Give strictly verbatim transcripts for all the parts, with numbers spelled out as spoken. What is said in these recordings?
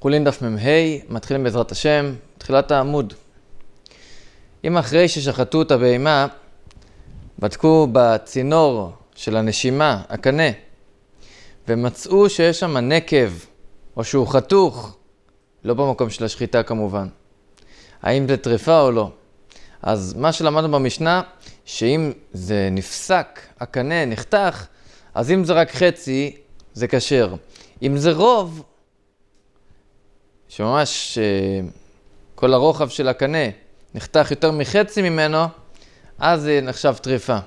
חולין דף מ"ה, מתחילים בעזרת השם, תחילת העמוד. אם אחרי ששחטו את הבהמה, בדקו בצינור של הנשימה, הקנה, ומצאו שיש שם נקב, או שהוא חתוך, לא במקום של השחיטה כמובן. האם זה טריפה או לא? אז מה שלמדנו במשנה, שאם זה נפסק, הקנה נחתך, אז אם זה רק חצי, זה כשר. אם זה רוב, שממש כל הרוחב של הקנה נחתך יותר מחצי ממנו, אז זה נחשב טריפה.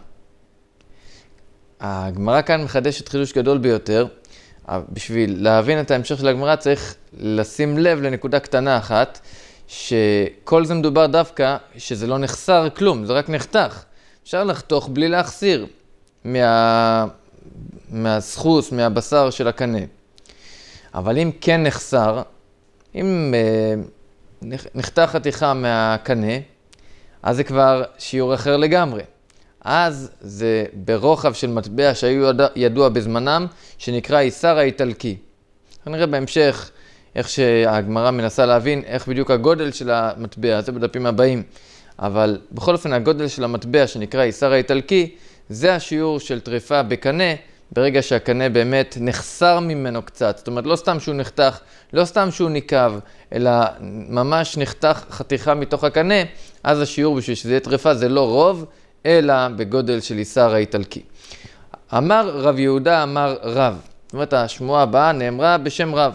הגמרא כאן מחדשת חידוש גדול ביותר. בשביל להבין את ההמשך של הגמרא צריך לשים לב לנקודה קטנה אחת, שכל זה מדובר דווקא שזה לא נחסר כלום, זה רק נחתך. אפשר לחתוך בלי להחסיר מה... מהסחוס, מהבשר של הקנה. אבל אם כן נחסר, אם אה, נחתך חתיכה מהקנה, אז זה כבר שיעור אחר לגמרי. אז זה ברוחב של מטבע שהיו ידוע, ידוע בזמנם, שנקרא איסר האיטלקי. נראה בהמשך איך שהגמרא מנסה להבין איך בדיוק הגודל של המטבע, זה בדפים הבאים. אבל בכל אופן הגודל של המטבע שנקרא איסר האיטלקי, זה השיעור של טריפה בקנה, ברגע שהקנה באמת נחסר ממנו קצת. זאת אומרת, לא סתם שהוא נחתך, לא סתם שהוא ניקב, אלא ממש נחתך חתיכה מתוך הקנה, אז השיעור בשביל שזה יהיה טריפה זה לא רוב, אלא בגודל של איסר האיטלקי. אמר רב יהודה, אמר רב. זאת אומרת, השמועה הבאה נאמרה בשם רב.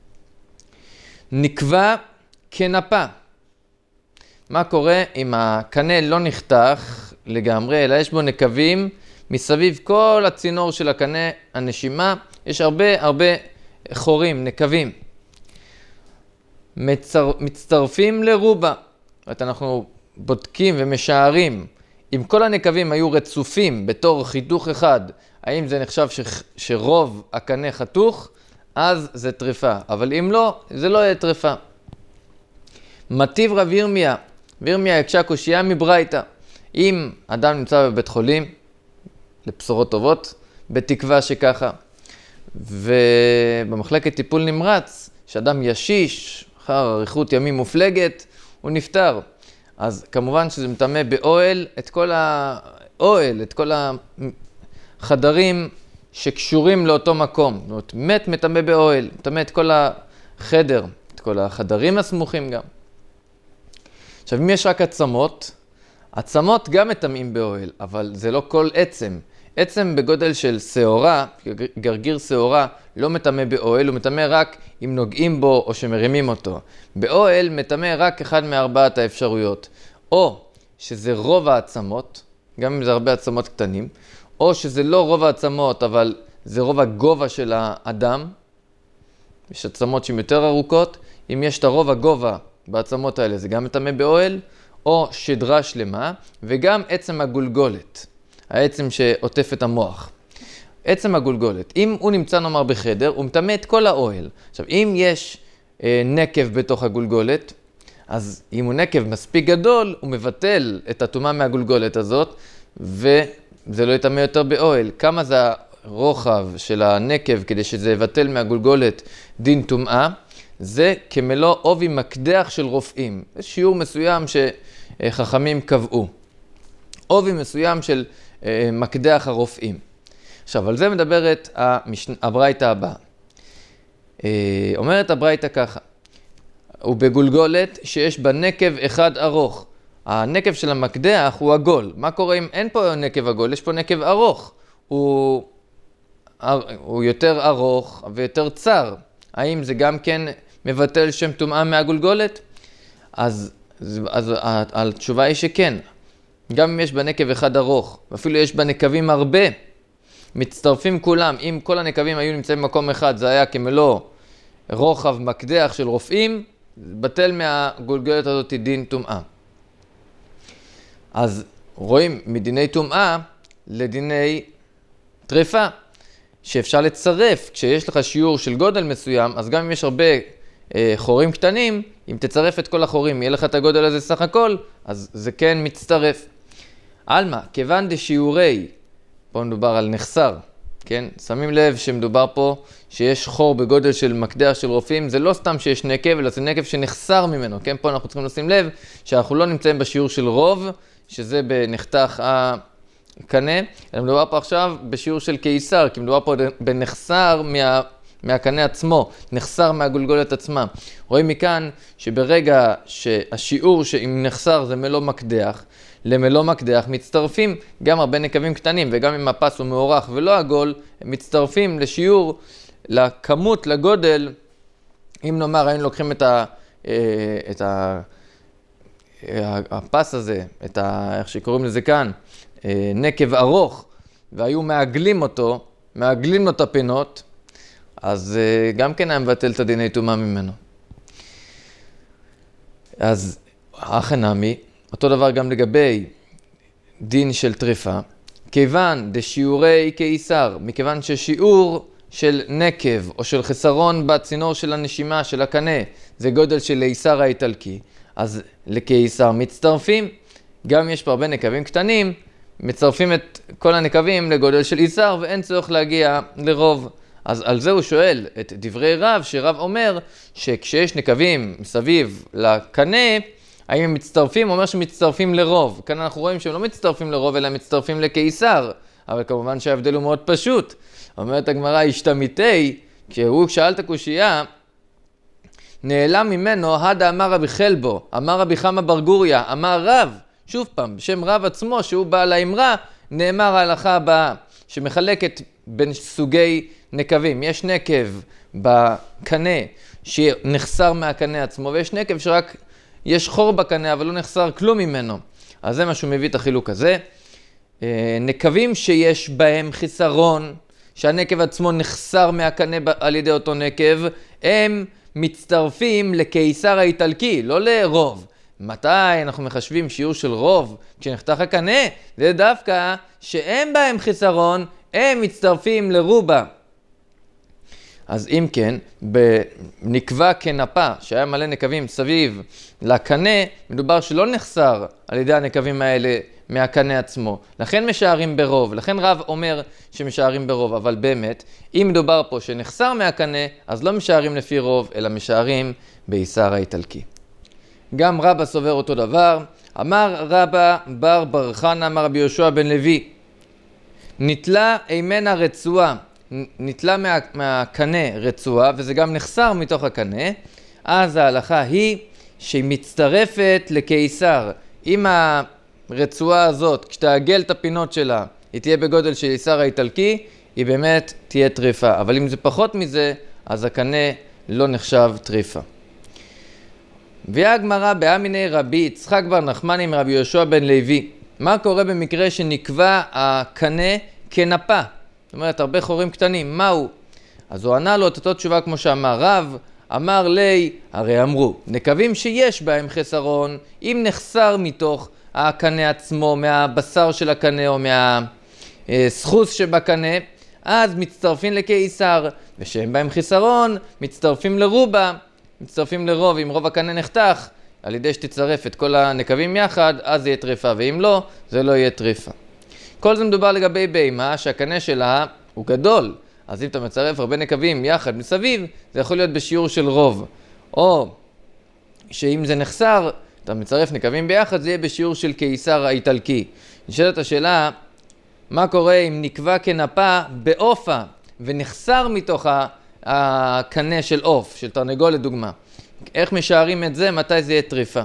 נקבע כנפה. מה קורה אם הקנה לא נחתך לגמרי, אלא יש בו נקבים מסביב כל הצינור של הקנה, הנשימה, יש הרבה הרבה חורים, נקבים. מצר, מצטרפים לרובה. זאת אומרת, אנחנו בודקים ומשערים, אם כל הנקבים היו רצופים בתור חיתוך אחד, האם זה נחשב ש, שרוב הקנה חתוך, אז זה טריפה. אבל אם לא, זה לא יהיה טריפה. מטיב רב ירמיה, וירמיה הקשה קושייה מברייתא. אם אדם נמצא בבית חולים, לבשורות טובות, בתקווה שככה, ובמחלקת טיפול נמרץ, שאדם ישיש, אחר אריכות ימים מופלגת, הוא נפטר. אז כמובן שזה מטמא באוהל, את כל האוהל, את כל החדרים שקשורים לאותו מקום. זאת אומרת, מת מטמא באוהל, מטמא את כל החדר, את כל החדרים הסמוכים גם. עכשיו, אם יש רק עצמות, עצמות גם מטמאים באוהל, אבל זה לא כל עצם. עצם בגודל של שעורה, גרגיר שעורה, לא מטמא באוהל, הוא מטמא רק אם נוגעים בו או שמרימים אותו. באוהל מטמא רק אחד מארבעת האפשרויות. או שזה רוב העצמות, גם אם זה הרבה עצמות קטנים, או שזה לא רוב העצמות, אבל זה רוב הגובה של האדם. יש עצמות שהן יותר ארוכות. אם יש את הרוב הגובה בעצמות האלה, זה גם מטמא באוהל, או שדרה שלמה, וגם עצם הגולגולת, העצם שעוטף את המוח. עצם הגולגולת, אם הוא נמצא נאמר בחדר, הוא מטמא את כל האוהל. עכשיו, אם יש אה, נקב בתוך הגולגולת, אז אם הוא נקב מספיק גדול, הוא מבטל את הטומאה מהגולגולת הזאת, וזה לא יטמא יותר באוהל. כמה זה הרוחב של הנקב כדי שזה יבטל מהגולגולת דין טומאה? זה כמלוא עובי מקדח של רופאים. זה שיעור מסוים שחכמים קבעו. עובי מסוים של מקדח הרופאים. עכשיו, על זה מדברת המשנה, הברייתא הבאה. אומרת הברייתא ככה, ובגולגולת שיש בה נקב אחד ארוך. הנקב של המקדח הוא עגול. מה קורה אם אין פה נקב עגול? יש פה נקב ארוך. הוא, הוא יותר ארוך ויותר צר. האם זה גם כן מבטל שם טומאה מהגולגולת? אז, אז התשובה היא שכן. גם אם יש בנקב אחד ארוך, ואפילו יש בנקבים הרבה, מצטרפים כולם. אם כל הנקבים היו נמצאים במקום אחד, זה היה כמלוא רוחב מקדח של רופאים, בטל מהגולגולת הזאת דין טומאה. אז רואים מדיני טומאה לדיני טריפה, שאפשר לצרף. כשיש לך שיעור של גודל מסוים, אז גם אם יש הרבה אה, חורים קטנים, אם תצרף את כל החורים, יהיה לך את הגודל הזה סך הכל, אז זה כן מצטרף. אלמה, כיוון דשיעורי, פה מדובר על נחסר, כן? שמים לב שמדובר פה שיש חור בגודל של מקדח של רופאים, זה לא סתם שיש נקב, אלא זה נקב שנחסר ממנו, כן? פה אנחנו צריכים לשים לב שאנחנו לא נמצאים בשיעור של רוב, שזה בנחתך הקנה, אלא מדובר פה עכשיו בשיעור של קיסר, כי מדובר פה בנחסר מה... מהקנה עצמו, נחסר מהגולגולת עצמה. רואים מכאן שברגע שהשיעור שאם נחסר זה מלוא מקדח, למלוא מקדח מצטרפים גם הרבה נקבים קטנים, וגם אם הפס הוא מאורך ולא עגול, הם מצטרפים לשיעור, לכמות, לגודל. אם נאמר, היינו לוקחים את, ה, את ה, הפס הזה, את ה, איך שקוראים לזה כאן, נקב ארוך, והיו מעגלים אותו, מעגלים לו את הפינות, אז גם כן היה מבטל את הדיני טומאה ממנו. אז הכנמי, אותו דבר גם לגבי דין של טריפה, כיוון דשיעורי קיסר, מכיוון ששיעור של נקב או של חסרון בצינור של הנשימה של הקנה, זה גודל של איסר האיטלקי, אז לקיסר מצטרפים, גם יש פה הרבה נקבים קטנים, מצרפים את כל הנקבים לגודל של איסר, ואין צורך להגיע לרוב. אז על זה הוא שואל את דברי רב, שרב אומר שכשיש נקבים מסביב לקנה, האם הם מצטרפים? הוא אומר שמצטרפים לרוב. כאן אנחנו רואים שהם לא מצטרפים לרוב, אלא מצטרפים לקיסר. אבל כמובן שההבדל הוא מאוד פשוט. אומרת הגמרא, השתמיתי, כשהוא שאל את הקושייה, נעלם ממנו, הדה אמר רבי חלבו, אמר רבי חמא בר גוריא, אמר רב, שוב פעם, בשם רב עצמו, שהוא בעל האמרה, נאמר ההלכה הבאה, שמחלקת בין סוגי נקבים. יש נקב בקנה שנחסר מהקנה עצמו, ויש נקב שרק יש חור בקנה, אבל לא נחסר כלום ממנו. אז זה מה שהוא מביא את החילוק הזה. נקבים שיש בהם חיסרון, שהנקב עצמו נחסר מהקנה על ידי אותו נקב, הם מצטרפים לקיסר האיטלקי, לא לרוב. מתי אנחנו מחשבים שיעור של רוב כשנחתך הקנה? זה דווקא שאין בהם חיסרון, הם מצטרפים לרובה. אז אם כן, בנקבה כנפה, שהיה מלא נקבים סביב לקנה, מדובר שלא נחסר על ידי הנקבים האלה מהקנה עצמו. לכן משערים ברוב, לכן רב אומר שמשערים ברוב, אבל באמת, אם מדובר פה שנחסר מהקנה, אז לא משערים לפי רוב, אלא משערים באיסר האיטלקי. גם רבא סובר אותו דבר, אמר רבא בר בר חנא, אמר רבי יהושע בן לוי, נטלה אימנה רצועה, נטלה מה, מהקנה רצועה, וזה גם נחסר מתוך הקנה, אז ההלכה היא שהיא מצטרפת לקיסר. אם הרצועה הזאת, כשתעגל את הפינות שלה, היא תהיה בגודל של איסר האיטלקי, היא באמת תהיה טריפה. אבל אם זה פחות מזה, אז הקנה לא נחשב טריפה. והגמרא באמיני רבי יצחק בר נחמני מרבי יהושע בן לוי. מה קורה במקרה שנקבע הקנה כנפה? זאת אומרת, הרבה חורים קטנים, מהו? אז הוא ענה לו את אותו תשובה כמו שאמר רב, אמר לי, הרי אמרו, נקבים שיש בהם חסרון, אם נחסר מתוך הקנה עצמו, מהבשר של הקנה או מהסחוס שבקנה, אז מצטרפים לקיסר, ושהם בהם חיסרון, מצטרפים לרובה, מצטרפים לרוב, אם רוב הקנה נחתך, על ידי שתצרף את כל הנקבים יחד, אז זה יהיה טריפה, ואם לא, זה לא יהיה טריפה. כל זה מדובר לגבי בהמה, שהקנה שלה הוא גדול, אז אם אתה מצרף הרבה נקבים יחד מסביב, זה יכול להיות בשיעור של רוב. או שאם זה נחסר, אתה מצרף נקבים ביחד, זה יהיה בשיעור של קיסר האיטלקי. נשאלת השאלה, מה קורה אם נקבע כנפה באופה, ונחסר מתוך הקנה של אוף, של תרנגול לדוגמה? איך משערים את זה? מתי זה יהיה טריפה?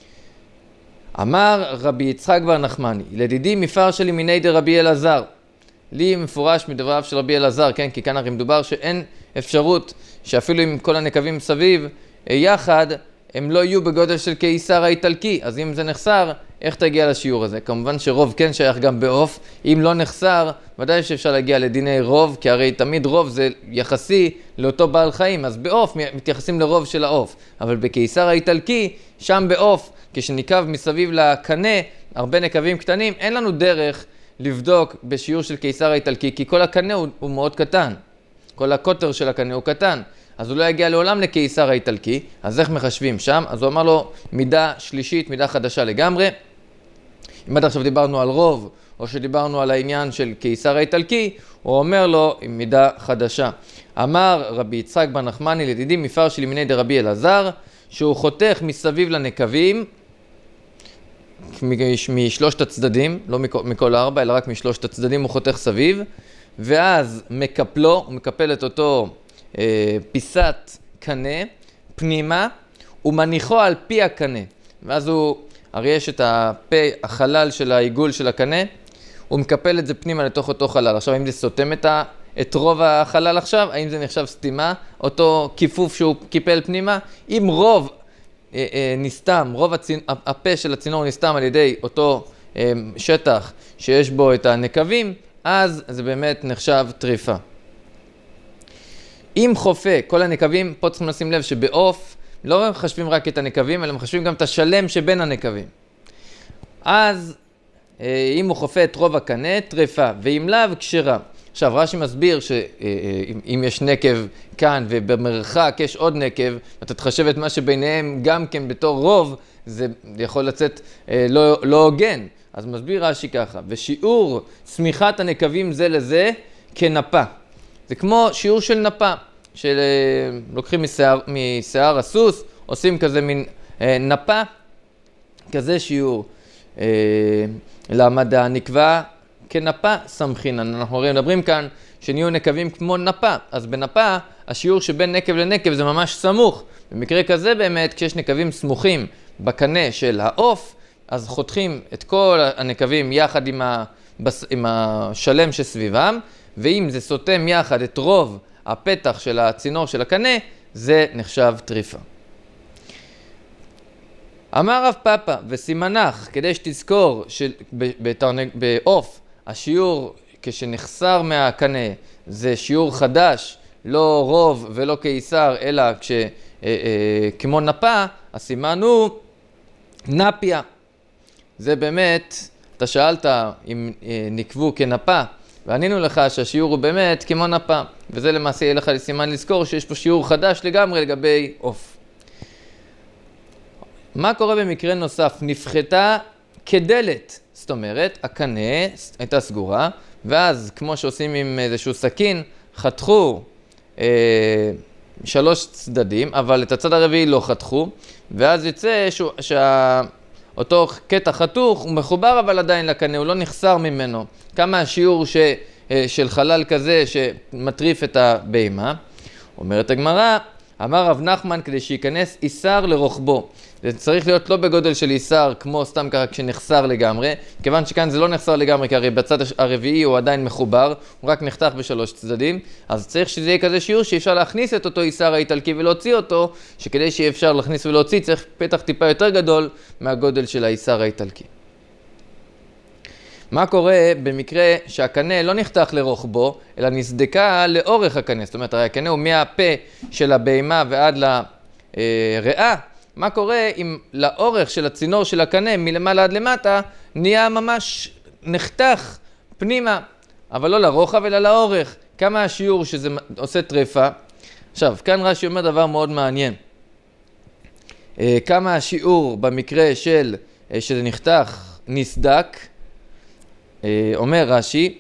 אמר רבי יצחק בר נחמני, לדידי מפר שלי מיני דרבי אלעזר. לי מפורש מדבריו של רבי אלעזר, כן, כי כאן הרי מדובר שאין אפשרות שאפילו עם כל הנקבים סביב יחד, הם לא יהיו בגודל של קיסר האיטלקי. אז אם זה נחסר, איך תגיע לשיעור הזה? כמובן שרוב כן שייך גם באוף. אם לא נחסר, ודאי שאפשר להגיע לדיני רוב, כי הרי תמיד רוב זה יחסי לאותו בעל חיים. אז באוף מתייחסים לרוב של האוף. אבל בקיסר האיטלקי, שם באוף, כשנקב מסביב לקנה, הרבה נקבים קטנים, אין לנו דרך לבדוק בשיעור של קיסר האיטלקי, כי כל הקנה הוא, הוא מאוד קטן. כל הקוטר של הקנה הוא קטן. אז הוא לא יגיע לעולם לקיסר האיטלקי. אז איך מחשבים שם? אז הוא אמר לו מידה שלישית, מידה חדשה לגמרי. אם עד עכשיו דיברנו על רוב, או שדיברנו על העניין של קיסר האיטלקי, הוא אומר לו עם מידה חדשה. אמר רבי יצחק בן נחמני לידידי מפרש לימיני דרבי אלעזר, שהוא חותך מסביב לנקבים, משלושת הצדדים, לא מכל ארבע, אלא רק משלושת הצדדים הוא חותך סביב, ואז מקפלו, הוא מקפל את אותו אה, פיסת קנה, פנימה, ומניחו על פי הקנה. ואז הוא, הרי יש את הפה, החלל של העיגול של הקנה, הוא מקפל את זה פנימה לתוך אותו חלל. עכשיו, האם זה סותם את, ה, את רוב החלל עכשיו? האם זה נחשב סתימה? אותו כיפוף שהוא קיפל פנימה? אם רוב אה, אה, נסתם, רוב הצינ... הפה של הצינור נסתם על ידי אותו אה, שטח שיש בו את הנקבים, אז זה באמת נחשב טריפה. אם חופה, כל הנקבים, פה צריכים לשים לב שבעוף לא מחשבים רק את הנקבים, אלא מחשבים גם את השלם שבין הנקבים. אז אם הוא חופה את רוב הקנה, טריפה, ואם לאו, כשרה. עכשיו, רש"י מסביר שאם יש נקב כאן ובמרחק יש עוד נקב, אתה תחשב את מה שביניהם גם כן בתור רוב, זה יכול לצאת לא, לא הוגן. אז מסביר רש"י ככה, ושיעור צמיחת הנקבים זה לזה כנפה. זה כמו שיעור של נפה, שלוקחים משיער, משיער הסוס, עושים כזה מין אה, נפה, כזה שיעור. אה, למדע נקבע כנפה סמכינן. אנחנו מדברים כאן שנהיו נקבים כמו נפה, אז בנפה השיעור שבין נקב לנקב זה ממש סמוך. במקרה כזה באמת, כשיש נקבים סמוכים בקנה של העוף, אז חותכים את כל הנקבים יחד עם, ה, עם השלם שסביבם, ואם זה סותם יחד את רוב הפתח של הצינור של הקנה, זה נחשב טריפה. אמר רב פאפא וסימנך, כדי שתזכור שבעוף השיעור כשנחסר מהקנה זה שיעור חדש, לא רוב ולא קיסר, אלא כש, אה, אה, כמו נפה, הסימן הוא נפיה. זה באמת, אתה שאלת אם אה, נקבו כנפה, וענינו לך שהשיעור הוא באמת כמו נפה, וזה למעשה יהיה לך לסימן לזכור שיש פה שיעור חדש לגמרי לגבי עוף. מה קורה במקרה נוסף? נפחתה כדלת, זאת אומרת, הקנה הייתה סגורה, ואז כמו שעושים עם איזשהו סכין, חתכו אה, שלוש צדדים, אבל את הצד הרביעי לא חתכו, ואז יוצא שאותו קטע חתוך הוא מחובר אבל עדיין לקנה, הוא לא נחסר ממנו. כמה השיעור ש, של חלל כזה שמטריף את הבהמה? אומרת הגמרא, אמר רב נחמן כדי שייכנס איסר לרוחבו. זה צריך להיות לא בגודל של איסר כמו סתם ככה כשנחסר לגמרי, כיוון שכאן זה לא נחסר לגמרי, כי הרי בצד הרביעי הוא עדיין מחובר, הוא רק נחתך בשלוש צדדים, אז צריך שזה יהיה כזה שיעור שאפשר להכניס את אותו איסר האיטלקי ולהוציא אותו, שכדי שיהיה אפשר להכניס ולהוציא צריך פתח טיפה יותר גדול מהגודל של האיסר האיטלקי. מה קורה במקרה שהקנה לא נחתך לרוחבו, אלא נסדקה לאורך הקנה, זאת אומרת, הרי הקנה הוא מהפה של הבהמה ועד לריאה, מה קורה אם לאורך של הצינור של הקנה מלמעלה עד למטה נהיה ממש נחתך פנימה, אבל לא לרוחב אלא לאורך? כמה השיעור שזה עושה טריפה? עכשיו, כאן רש"י אומר דבר מאוד מעניין. כמה השיעור במקרה של שזה נחתך נסדק? אומר רש"י,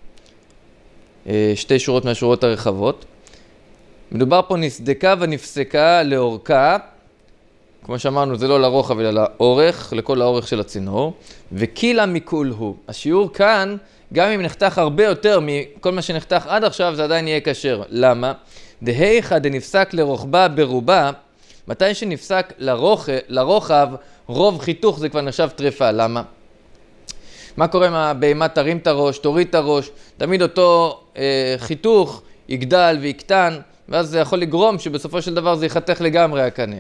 שתי שורות מהשורות הרחבות, מדובר פה נסדקה ונפסקה לאורכה, כמו שאמרנו, זה לא לרוחב אלא לאורך, לכל האורך של הצינור, וקילה מכול הוא. השיעור כאן, גם אם נחתך הרבה יותר מכל מה שנחתך עד עכשיו, זה עדיין יהיה כשר. למה? דהיכא דנפסק לרוחבה ברובה, מתי שנפסק לרוח, לרוחב, רוב חיתוך זה כבר נחשב טריפה. למה? מה קורה אם הבהמה תרים את הראש, תוריד את הראש, תמיד אותו אה, חיתוך יגדל ויקטן, ואז זה יכול לגרום שבסופו של דבר זה יחתך לגמרי הקנה.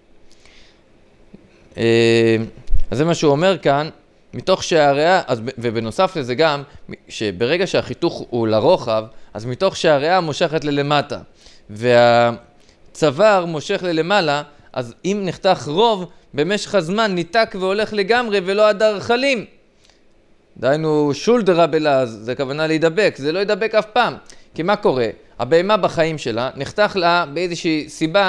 אז זה מה שהוא אומר כאן, מתוך שהריאה, ובנוסף לזה גם, שברגע שהחיתוך הוא לרוחב, אז מתוך שהריאה מושכת ללמטה, והצוואר מושך ללמעלה, אז אם נחתך רוב, במשך הזמן ניתק והולך לגמרי ולא עד הרחלים. דהיינו שולדרה בלעז, זה הכוונה להידבק, זה לא ידבק אף פעם. כי מה קורה? הבהמה בחיים שלה נחתך לה באיזושהי סיבה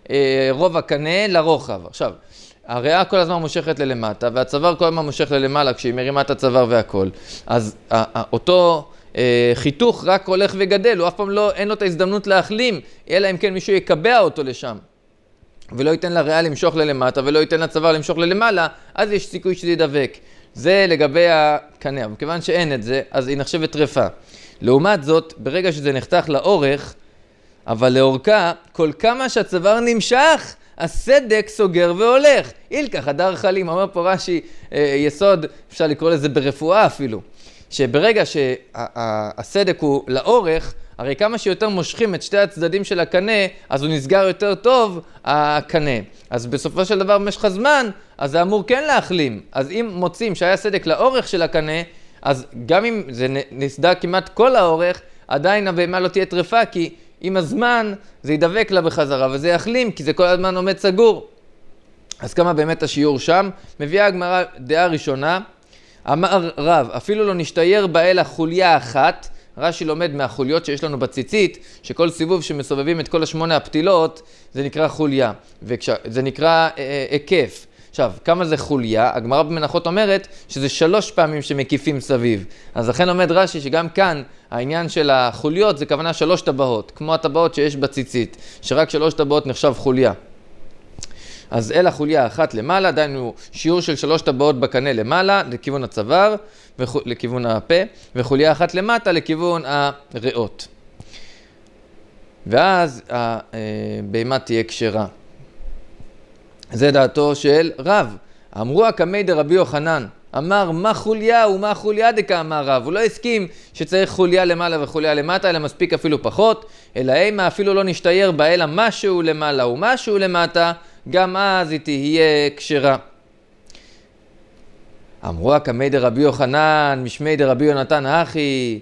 אה, רוב הקנה לרוחב. עכשיו, הריאה כל הזמן מושכת ללמטה, והצוואר כל הזמן מושך ללמעלה כשהיא מרימה את הצוואר והכל. אז ה- ה- אותו אה, חיתוך רק הולך וגדל, הוא אף פעם לא, אין לו את ההזדמנות להחלים, אלא אם כן מישהו יקבע אותו לשם. ולא ייתן לריאה למשוך ללמטה, ולא ייתן לצוואר למשוך ללמעלה, אז יש סיכוי שזה ידבק. זה לגבי הקנה, אבל כיוון שאין את זה, אז היא נחשבת טרפה. לעומת זאת, ברגע שזה נחתך לאורך, אבל לאורכה, כל כמה שהצוואר נמשך, הסדק סוגר והולך. אילקח, הדר חלים, אומר פה רש"י, יסוד, אפשר לקרוא לזה ברפואה אפילו, שברגע שהסדק הוא לאורך, הרי כמה שיותר מושכים את שתי הצדדים של הקנה, אז הוא נסגר יותר טוב, הקנה. אז בסופו של דבר במשך הזמן, אז זה אמור כן להחלים. אז אם מוצאים שהיה סדק לאורך של הקנה, אז גם אם זה נסדר כמעט כל האורך, עדיין הבהמה לא תהיה טרפה, כי עם הזמן זה ידבק לה בחזרה, וזה יחלים, כי זה כל הזמן עומד סגור. אז כמה באמת השיעור שם? מביאה הגמרא דעה ראשונה, אמר רב, אפילו לא נשתייר באלה חוליה אחת, רש"י לומד מהחוליות שיש לנו בציצית, שכל סיבוב שמסובבים את כל השמונה הפתילות, זה נקרא חוליה, וזה נקרא היקף. עכשיו, כמה זה חוליה? הגמרא במנחות אומרת שזה שלוש פעמים שמקיפים סביב. אז לכן לומד רש"י שגם כאן העניין של החוליות זה כוונה שלוש טבעות, כמו הטבעות שיש בציצית, שרק שלוש טבעות נחשב חוליה. אז אל החוליה אחת למעלה, דיינו שיעור של שלוש טבעות בקנה למעלה, לכיוון הצוואר, לכיוון הפה, וחוליה אחת למטה לכיוון הריאות. ואז הבהמה תהיה כשרה. זה דעתו של רב. אמרו הקמי דרבי יוחנן, אמר מה חוליה ומה חוליה דקה אמר רב. הוא לא הסכים שצריך חוליה למעלה וחוליה למטה, אלא מספיק אפילו פחות, אלא אימה אפילו לא נשתייר בה, אלא משהו למעלה ומשהו למטה, גם אז היא תהיה כשרה. אמרו הקמי דרבי יוחנן, משמי דרבי יונתן אחי,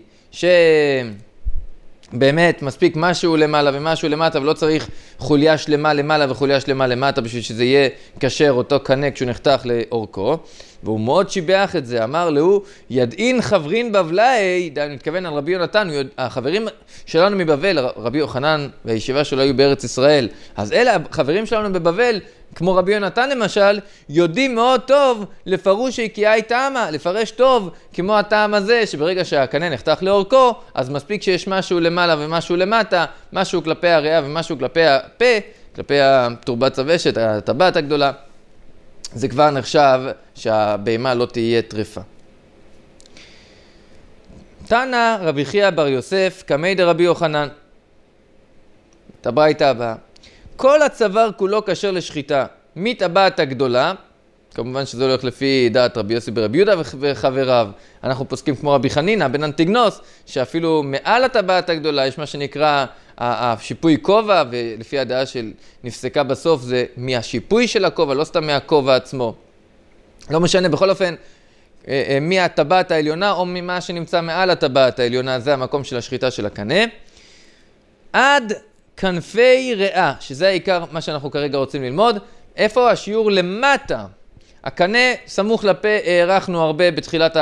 שבאמת מספיק משהו למעלה ומשהו למטה, ולא צריך חוליה שלמה למעלה וחוליה שלמה למטה, בשביל שזה יהיה כשר אותו קנה כשהוא נחתך לאורכו. והוא מאוד שיבח את זה, אמר לו, ידעין חברין בבלאי, דהיינו מתכוון על רבי יונתן, החברים שלנו מבבל, רבי יוחנן והישיבה שלו היו בארץ ישראל, אז אלה החברים שלנו בבבל, כמו רבי יונתן למשל, יודעים מאוד טוב לפרוש הקיאי טעמה, לפרש טוב, כמו הטעם הזה, שברגע שהקנה נחתך לאורכו, אז מספיק שיש משהו למעלה ומשהו למטה, משהו כלפי הריאה ומשהו כלפי הפה, כלפי התורבת צוושת, הטבעת הגדולה. זה כבר נחשב שהבהמה לא תהיה טרפה. תנא רבי חייא בר יוסף, קמי דרבי יוחנן. את הברייתא הבאה. כל הצוואר כולו כשר לשחיטה, מטבעת הגדולה, כמובן שזה הולך לפי דעת רבי יוסי ברבי יהודה וחבריו. אנחנו פוסקים כמו רבי חנינא בן אנטיגנוס, שאפילו מעל הטבעת הגדולה יש מה שנקרא השיפוי כובע, ולפי הדעה של נפסקה בסוף זה מהשיפוי של הכובע, לא סתם מהכובע עצמו. לא משנה, בכל אופן, מהטבעת העליונה או ממה שנמצא מעל הטבעת העליונה, זה המקום של השחיטה של הקנה. עד כנפי ריאה, שזה העיקר מה שאנחנו כרגע רוצים ללמוד. איפה השיעור למטה? הקנה סמוך לפה הערכנו הרבה בתחילת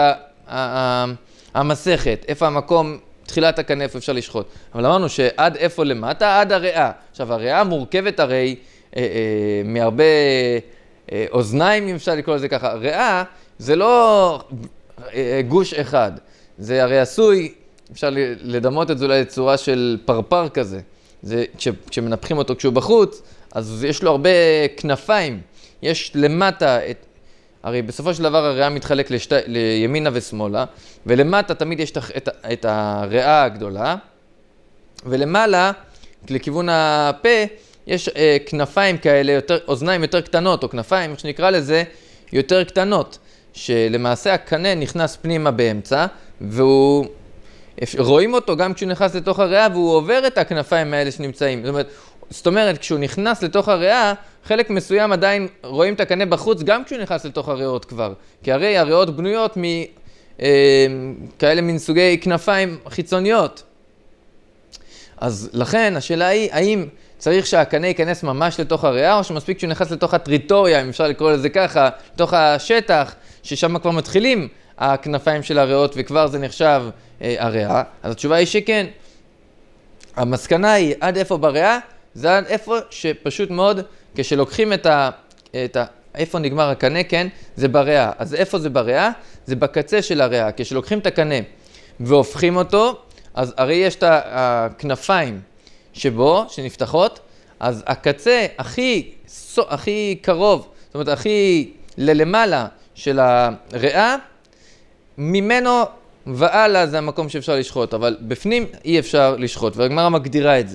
המסכת. איפה המקום? תחילת הקנה, איפה אפשר לשחוט. אבל אמרנו שעד איפה למטה? עד הריאה. עכשיו, הריאה מורכבת הרי אה, אה, מהרבה אה, אוזניים, אם אפשר לקרוא לזה ככה. ריאה זה לא אה, גוש אחד. זה הרי עשוי, אפשר לדמות את זה אולי לצורה של פרפר כזה. זה, כש, כשמנפחים אותו כשהוא בחוץ, אז יש לו הרבה כנפיים. יש למטה את... הרי בסופו של דבר הריאה מתחלק לשתי, לימינה ושמאלה, ולמטה תמיד יש את, את הריאה הגדולה, ולמעלה, לכיוון הפה, יש אה, כנפיים כאלה, יותר, אוזניים יותר קטנות, או כנפיים, איך שנקרא לזה, יותר קטנות, שלמעשה הקנה נכנס פנימה באמצע, והוא... רואים אותו גם כשהוא נכנס לתוך הריאה, והוא עובר את הכנפיים האלה שנמצאים. זאת אומרת, זאת אומרת, כשהוא נכנס לתוך הריאה, חלק מסוים עדיין רואים את הקנה בחוץ, גם כשהוא נכנס לתוך הריאות כבר. כי הרי הריאות בנויות מכאלה מין סוגי כנפיים חיצוניות. אז לכן, השאלה היא, האם צריך שהקנה ייכנס ממש לתוך הריאה, או שמספיק שהוא נכנס לתוך הטריטוריה, אם אפשר לקרוא לזה ככה, לתוך השטח, ששם כבר מתחילים הכנפיים של הריאות, וכבר זה נחשב אה, הריאה. אז התשובה היא שכן. המסקנה היא, עד איפה בריאה? זה איפה שפשוט מאוד, כשלוקחים את ה... את ה איפה נגמר הקנה, כן? זה בריאה. אז איפה זה בריאה? זה בקצה של הריאה. כשלוקחים את הקנה והופכים אותו, אז הרי יש את הכנפיים שבו, שנפתחות, אז הקצה הכי, הכי קרוב, זאת אומרת, הכי ללמעלה של הריאה, ממנו והלאה זה המקום שאפשר לשחוט, אבל בפנים אי אפשר לשחוט, והגמרא מגדירה את זה.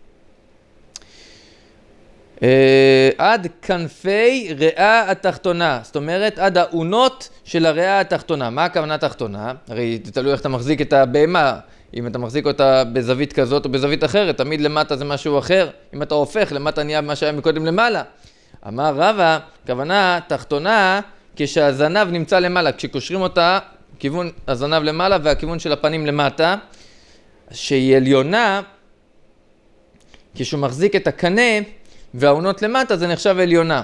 עד כנפי ריאה התחתונה, זאת אומרת עד האונות של הריאה התחתונה. מה הכוונה התחתונה? הרי תלוי איך אתה מחזיק את הבהמה, אם אתה מחזיק אותה בזווית כזאת או בזווית אחרת, תמיד למטה זה משהו אחר, אם אתה הופך למטה נהיה מה שהיה מקודם למעלה. אמר רבא, כוונה תחתונה כשהזנב נמצא למעלה, כשקושרים אותה כיוון הזנב למעלה והכיוון של הפנים למטה, שהיא עליונה, כשהוא מחזיק את הקנה והאונות למטה זה נחשב עליונה.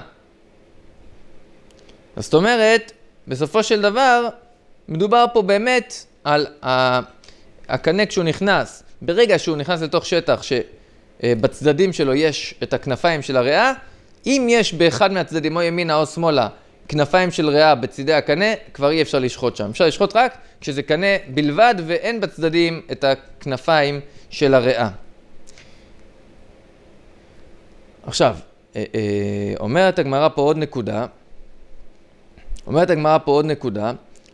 זאת אומרת, בסופו של דבר, מדובר פה באמת על הקנה כשהוא נכנס. ברגע שהוא נכנס לתוך שטח שבצדדים שלו יש את הכנפיים של הריאה, אם יש באחד מהצדדים או ימינה או שמאלה כנפיים של ריאה בצדי הקנה, כבר אי אפשר לשחוט שם. אפשר לשחוט רק כשזה קנה בלבד ואין בצדדים את הכנפיים של הריאה. עכשיו, אומרת הגמרא פה עוד נקודה, אומרת הגמרא פה עוד נקודה,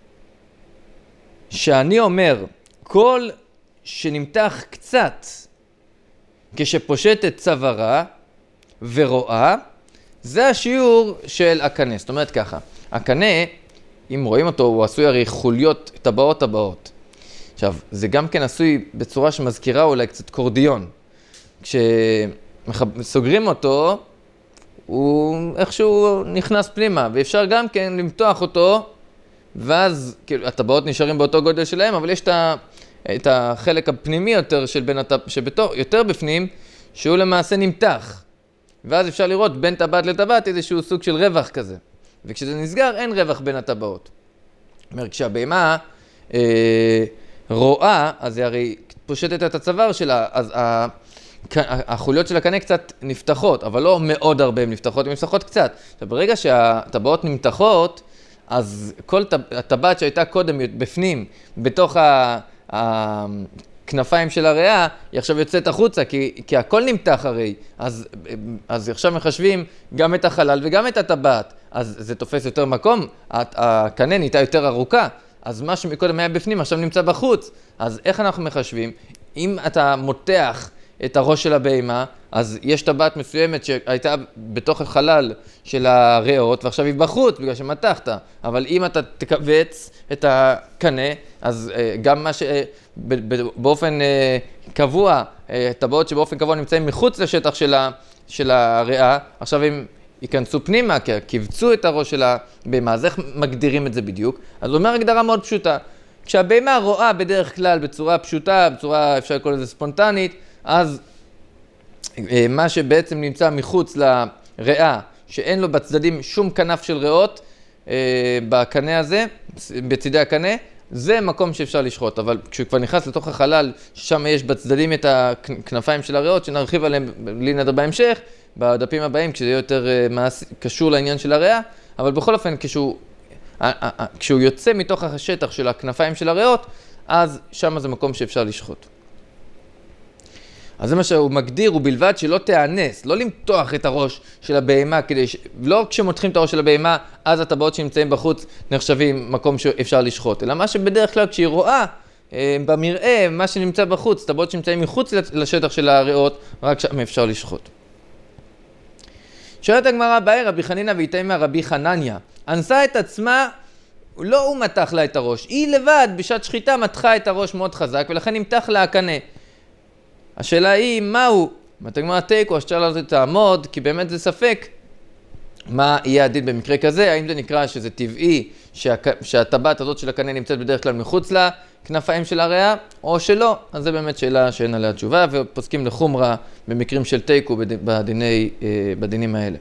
שאני אומר, כל שנמתח קצת כשפושט את צווארה ורואה, זה השיעור של הקנה. זאת אומרת ככה, הקנה, אם רואים אותו, הוא עשוי הרי חוליות טבעות טבעות. עכשיו, זה גם כן עשוי בצורה שמזכירה אולי קצת קורדיון. כשסוגרים אותו, הוא איכשהו נכנס פנימה, ואפשר גם כן למתוח אותו, ואז כאילו, הטבעות נשארים באותו גודל שלהם, אבל יש את, ה, את החלק הפנימי יותר של בין הטבע, שבתור, יותר בפנים, שהוא למעשה נמתח. ואז אפשר לראות בין טבעת לטבעת איזשהו סוג של רווח כזה. וכשזה נסגר, אין רווח בין הטבעות. זאת אומרת, כשהבהמה אה, רואה, אז היא הרי פושטת את הצוואר שלה, אז ה, החוליות של הקנה קצת נפתחות, אבל לא מאוד הרבה הן נפתחות, הן נפתחות קצת. עכשיו, ברגע שהטבעות נמתחות, אז כל הטבעת שהייתה קודם בפנים, בתוך הכנפיים של הריאה, היא עכשיו יוצאת החוצה, כי, כי הכל נמתח הרי. אז, אז עכשיו מחשבים גם את החלל וגם את הטבעת. אז זה תופס יותר מקום, הקנה נהייתה יותר ארוכה, אז מה שמקודם היה בפנים עכשיו נמצא בחוץ. אז איך אנחנו מחשבים? אם אתה מותח את הראש של הבהמה, אז יש טבעת מסוימת שהייתה בתוך החלל של הריאות, ועכשיו היא בחוץ בגלל שמתחת. אבל אם אתה תקבץ את הקנה, אז גם מה שבאופן קבוע, טבעות שבאופן קבוע נמצאים מחוץ לשטח של הריאה, עכשיו הם ייכנסו פנימה, כי קבצו את הראש של הבהמה. אז איך מגדירים את זה בדיוק? אז הוא אומר הגדרה מאוד פשוטה. כשהבהמה רואה בדרך כלל בצורה פשוטה, בצורה אפשר לקרוא לזה ספונטנית, אז מה שבעצם נמצא מחוץ לריאה, שאין לו בצדדים שום כנף של ריאות בקנה הזה, בצדי הקנה, זה מקום שאפשר לשחוט. אבל כשהוא כבר נכנס לתוך החלל, ששם יש בצדדים את הכנפיים של הריאות, שנרחיב עליהם בלי נדר בהמשך, בדפים הבאים, כשזה יותר קשור לעניין של הריאה, אבל בכל אופן, כשהוא, כשהוא יוצא מתוך השטח של הכנפיים של הריאות, אז שם זה מקום שאפשר לשחוט. אז זה מה שהוא מגדיר, הוא בלבד שלא תאנס, לא למתוח את הראש של הבהמה, כדי ש... לא כשמותחים את הראש של הבהמה, אז הטבעות שנמצאים בחוץ נחשבים מקום שאפשר לשחוט, אלא מה שבדרך כלל כשהיא רואה במראה, מה שנמצא בחוץ, טבעות שנמצאים מחוץ לשטח של הריאות, רק שם אפשר לשחוט. שואלת הגמרא, באי רבי חנינא ואיתמר רבי חנניה, אנסה את עצמה, לא הוא מתח לה את הראש, היא לבד בשעת שחיטה מתחה את הראש מאוד חזק, ולכן נמתח לה הקנה. השאלה היא, מהו? הגמרא תיקו, השאלה הזאת תעמוד, כי באמת זה ספק. מה יהיה הדין במקרה כזה? האם זה נקרא שזה טבעי שהטבעת הזאת של הקנה נמצאת בדרך כלל מחוץ לכנפיים של הריאה, או שלא? אז זה באמת שאלה שאין עליה תשובה, ופוסקים לחומרה במקרים של תיקו בדיני, בדינים האלה.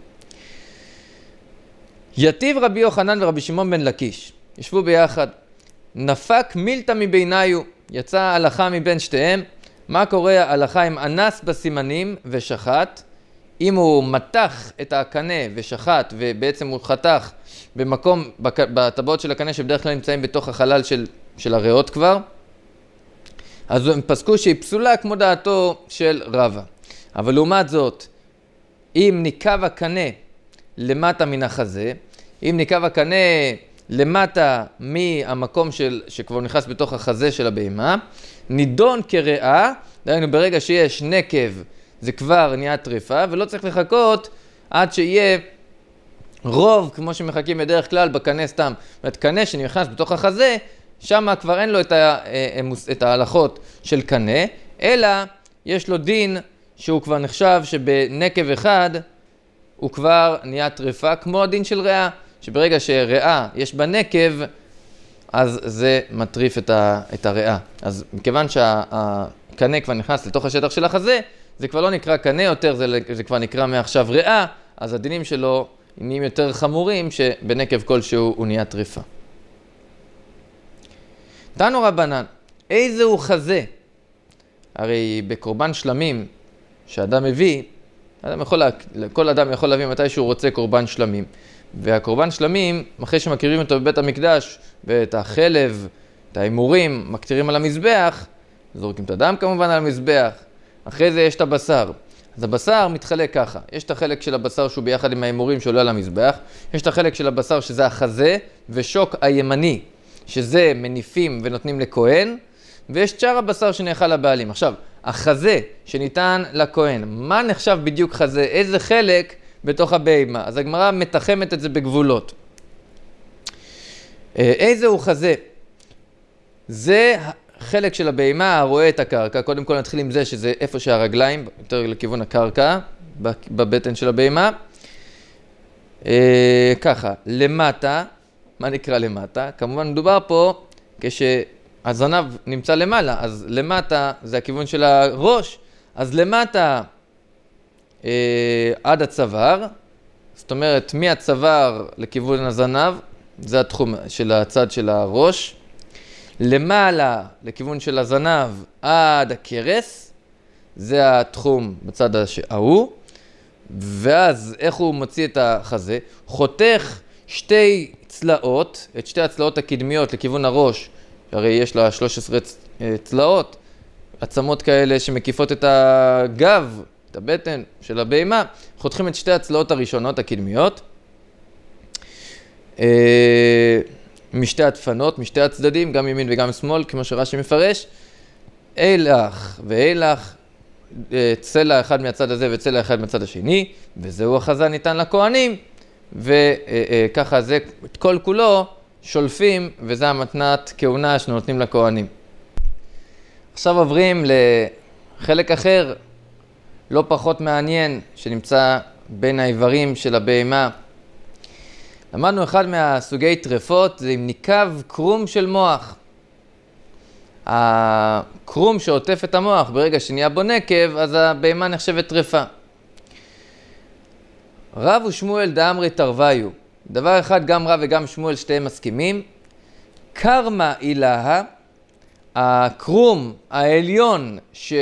יתיב רבי יוחנן ורבי שמעון בן לקיש, ישבו ביחד, נפק מילתא מביניו, יצא הלכה מבין שתיהם, מה קורה הלכה אם אנס בסימנים ושחט? אם הוא מתח את הקנה ושחט ובעצם הוא חתך במקום, בטבעות של הקנה שבדרך כלל נמצאים בתוך החלל של, של הריאות כבר, אז הם פסקו שהיא פסולה כמו דעתו של רבא. אבל לעומת זאת, אם ניקב הקנה למטה מן החזה, אם ניקב הקנה למטה מהמקום של, שכבר נכנס בתוך החזה של הבהמה, נידון כריאה, דהיינו ברגע שיש נקב זה כבר נהיה טריפה, ולא צריך לחכות עד שיהיה רוב, כמו שמחכים בדרך כלל בקנה סתם. זאת אומרת, קנה שנכנס בתוך החזה, שם כבר אין לו את, ה, את ההלכות של קנה, אלא יש לו דין שהוא כבר נחשב שבנקב אחד הוא כבר נהיה טריפה, כמו הדין של ריאה, שברגע שריאה יש בה נקב, אז זה מטריף את, ה, את הריאה. אז מכיוון שהקנה כבר נכנס לתוך השטח של החזה, זה כבר לא נקרא קנה יותר, זה, זה כבר נקרא מעכשיו ריאה, אז הדינים שלו נהיים יותר חמורים, שבנקב כלשהו הוא נהיה טריפה. תנו רבנן, איזה הוא חזה? הרי בקורבן שלמים שאדם מביא, אדם יכול, כל אדם יכול להביא מתי שהוא רוצה קורבן שלמים. והקורבן שלמים, אחרי שמקריבים אותו בבית המקדש, ואת החלב, את האימורים, מקטירים על המזבח, זורקים את הדם כמובן על המזבח, אחרי זה יש את הבשר. אז הבשר מתחלק ככה, יש את החלק של הבשר שהוא ביחד עם האימורים שעולה על המזבח, יש את החלק של הבשר שזה החזה ושוק הימני, שזה מניפים ונותנים לכהן, ויש צ'אר הבשר שנאכל לבעלים. עכשיו, החזה שניתן לכהן, מה נחשב בדיוק חזה? איזה חלק בתוך הבהמה? אז הגמרא מתחמת את זה בגבולות. איזה הוא חזה? זה חלק של הבהמה הרואה את הקרקע. קודם כל נתחיל עם זה שזה איפה שהרגליים, יותר לכיוון הקרקע, בבטן של הבהמה. ככה, למטה, מה נקרא למטה? כמובן מדובר פה כשהזנב נמצא למעלה, אז למטה זה הכיוון של הראש, אז למטה אה, עד הצוואר, זאת אומרת מהצוואר לכיוון הזנב, זה התחום של הצד של הראש, למעלה לכיוון של הזנב עד הכרס, זה התחום בצד ההוא, ואז איך הוא מוציא את החזה? חותך שתי צלעות, את שתי הצלעות הקדמיות לכיוון הראש, הרי יש לה שלוש עשרה צלעות, עצמות כאלה שמקיפות את הגב, את הבטן של הבהמה, חותכים את שתי הצלעות הראשונות הקדמיות, משתי הדפנות, משתי הצדדים, גם ימין וגם שמאל, כמו שרש"י מפרש, אילך ואילך, צלע אחד מהצד הזה וצלע אחד מהצד השני, וזהו החזה ניתן לכהנים, וככה זה, את כל כולו שולפים, וזה המתנת כהונה שנותנים לכהנים. עכשיו עוברים לחלק אחר, לא פחות מעניין, שנמצא בין האיברים של הבהמה. למדנו אחד מהסוגי טרפות, זה עם ניקב קרום של מוח. הקרום שעוטף את המוח, ברגע שנהיה בו נקב, אז הבהמה נחשבת טרפה. רב ושמואל דאמרי תרוויו. דבר אחד, גם רב וגם שמואל שתיהם מסכימים. קרמה אילהה, הקרום העליון,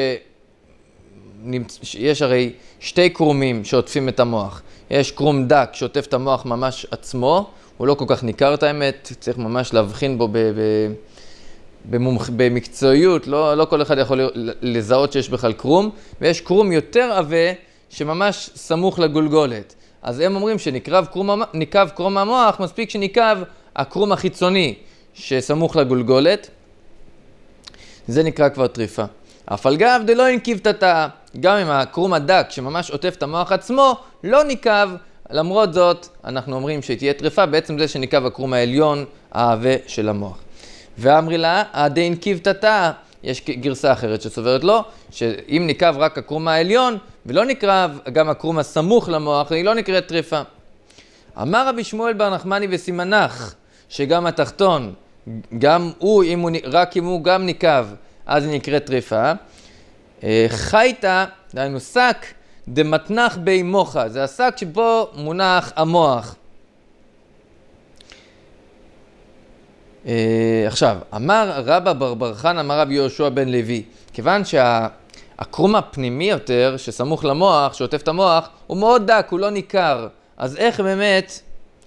שיש הרי שתי קרומים שעוטפים את המוח. יש קרום דק שעוטף את המוח ממש עצמו, הוא לא כל כך ניכר את האמת, צריך ממש להבחין בו ב- ב- במומח, במקצועיות, לא, לא כל אחד יכול לזהות שיש בכלל קרום, ויש קרום יותר עבה שממש סמוך לגולגולת. אז הם אומרים שניקב קרום, ניקב קרום המוח, מספיק שניקב הקרום החיצוני שסמוך לגולגולת, זה נקרא כבר טריפה. אף על גב דלא ינקיב תתא, גם עם הקרום הדק שממש עוטף את המוח עצמו, לא ניקב, למרות זאת אנחנו אומרים שתהיה טריפה, בעצם זה שניקב הקרום העליון העבה של המוח. ואמרי לה, עדי ינקיב תתא, יש גרסה אחרת שסוברת לו, שאם ניקב רק הקרום העליון, ולא נקרב גם הקרום הסמוך למוח, היא לא נקראת טריפה. אמר רבי שמואל בר נחמני וסימנך, שגם התחתון, גם הוא, אם הוא, רק אם הוא גם ניקב, אז היא נקראת טריפה. חייטה, דהיינו שק, דמתנח בי מוחה, זה השק שבו מונח המוח. עכשיו, אמר רבא בר בר חנא אמר רבי יהושע בן לוי, כיוון שהקרום הפנימי יותר, שסמוך למוח, שעוטף את המוח, הוא מאוד דק, הוא לא ניכר. אז איך באמת,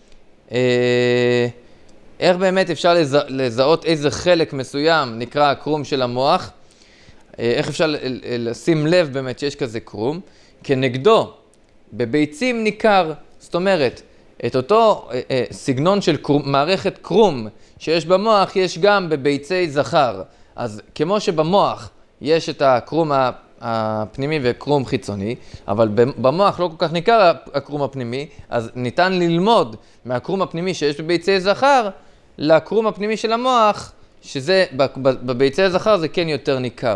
אה, איך באמת אפשר לזה, לזהות איזה חלק מסוים נקרא הקרום של המוח? אה, איך אפשר לשים לב באמת שיש כזה קרום? כנגדו, בביצים ניכר, זאת אומרת, את אותו אה, אה, סגנון של קרום, מערכת קרום שיש במוח, יש גם בביצי זכר. אז כמו שבמוח יש את הקרום הפנימי וקרום חיצוני, אבל במוח לא כל כך ניכר הקרום הפנימי, אז ניתן ללמוד מהקרום הפנימי שיש בביצי זכר, לקרום הפנימי של המוח, שזה בביצי זכר זה כן יותר ניכר.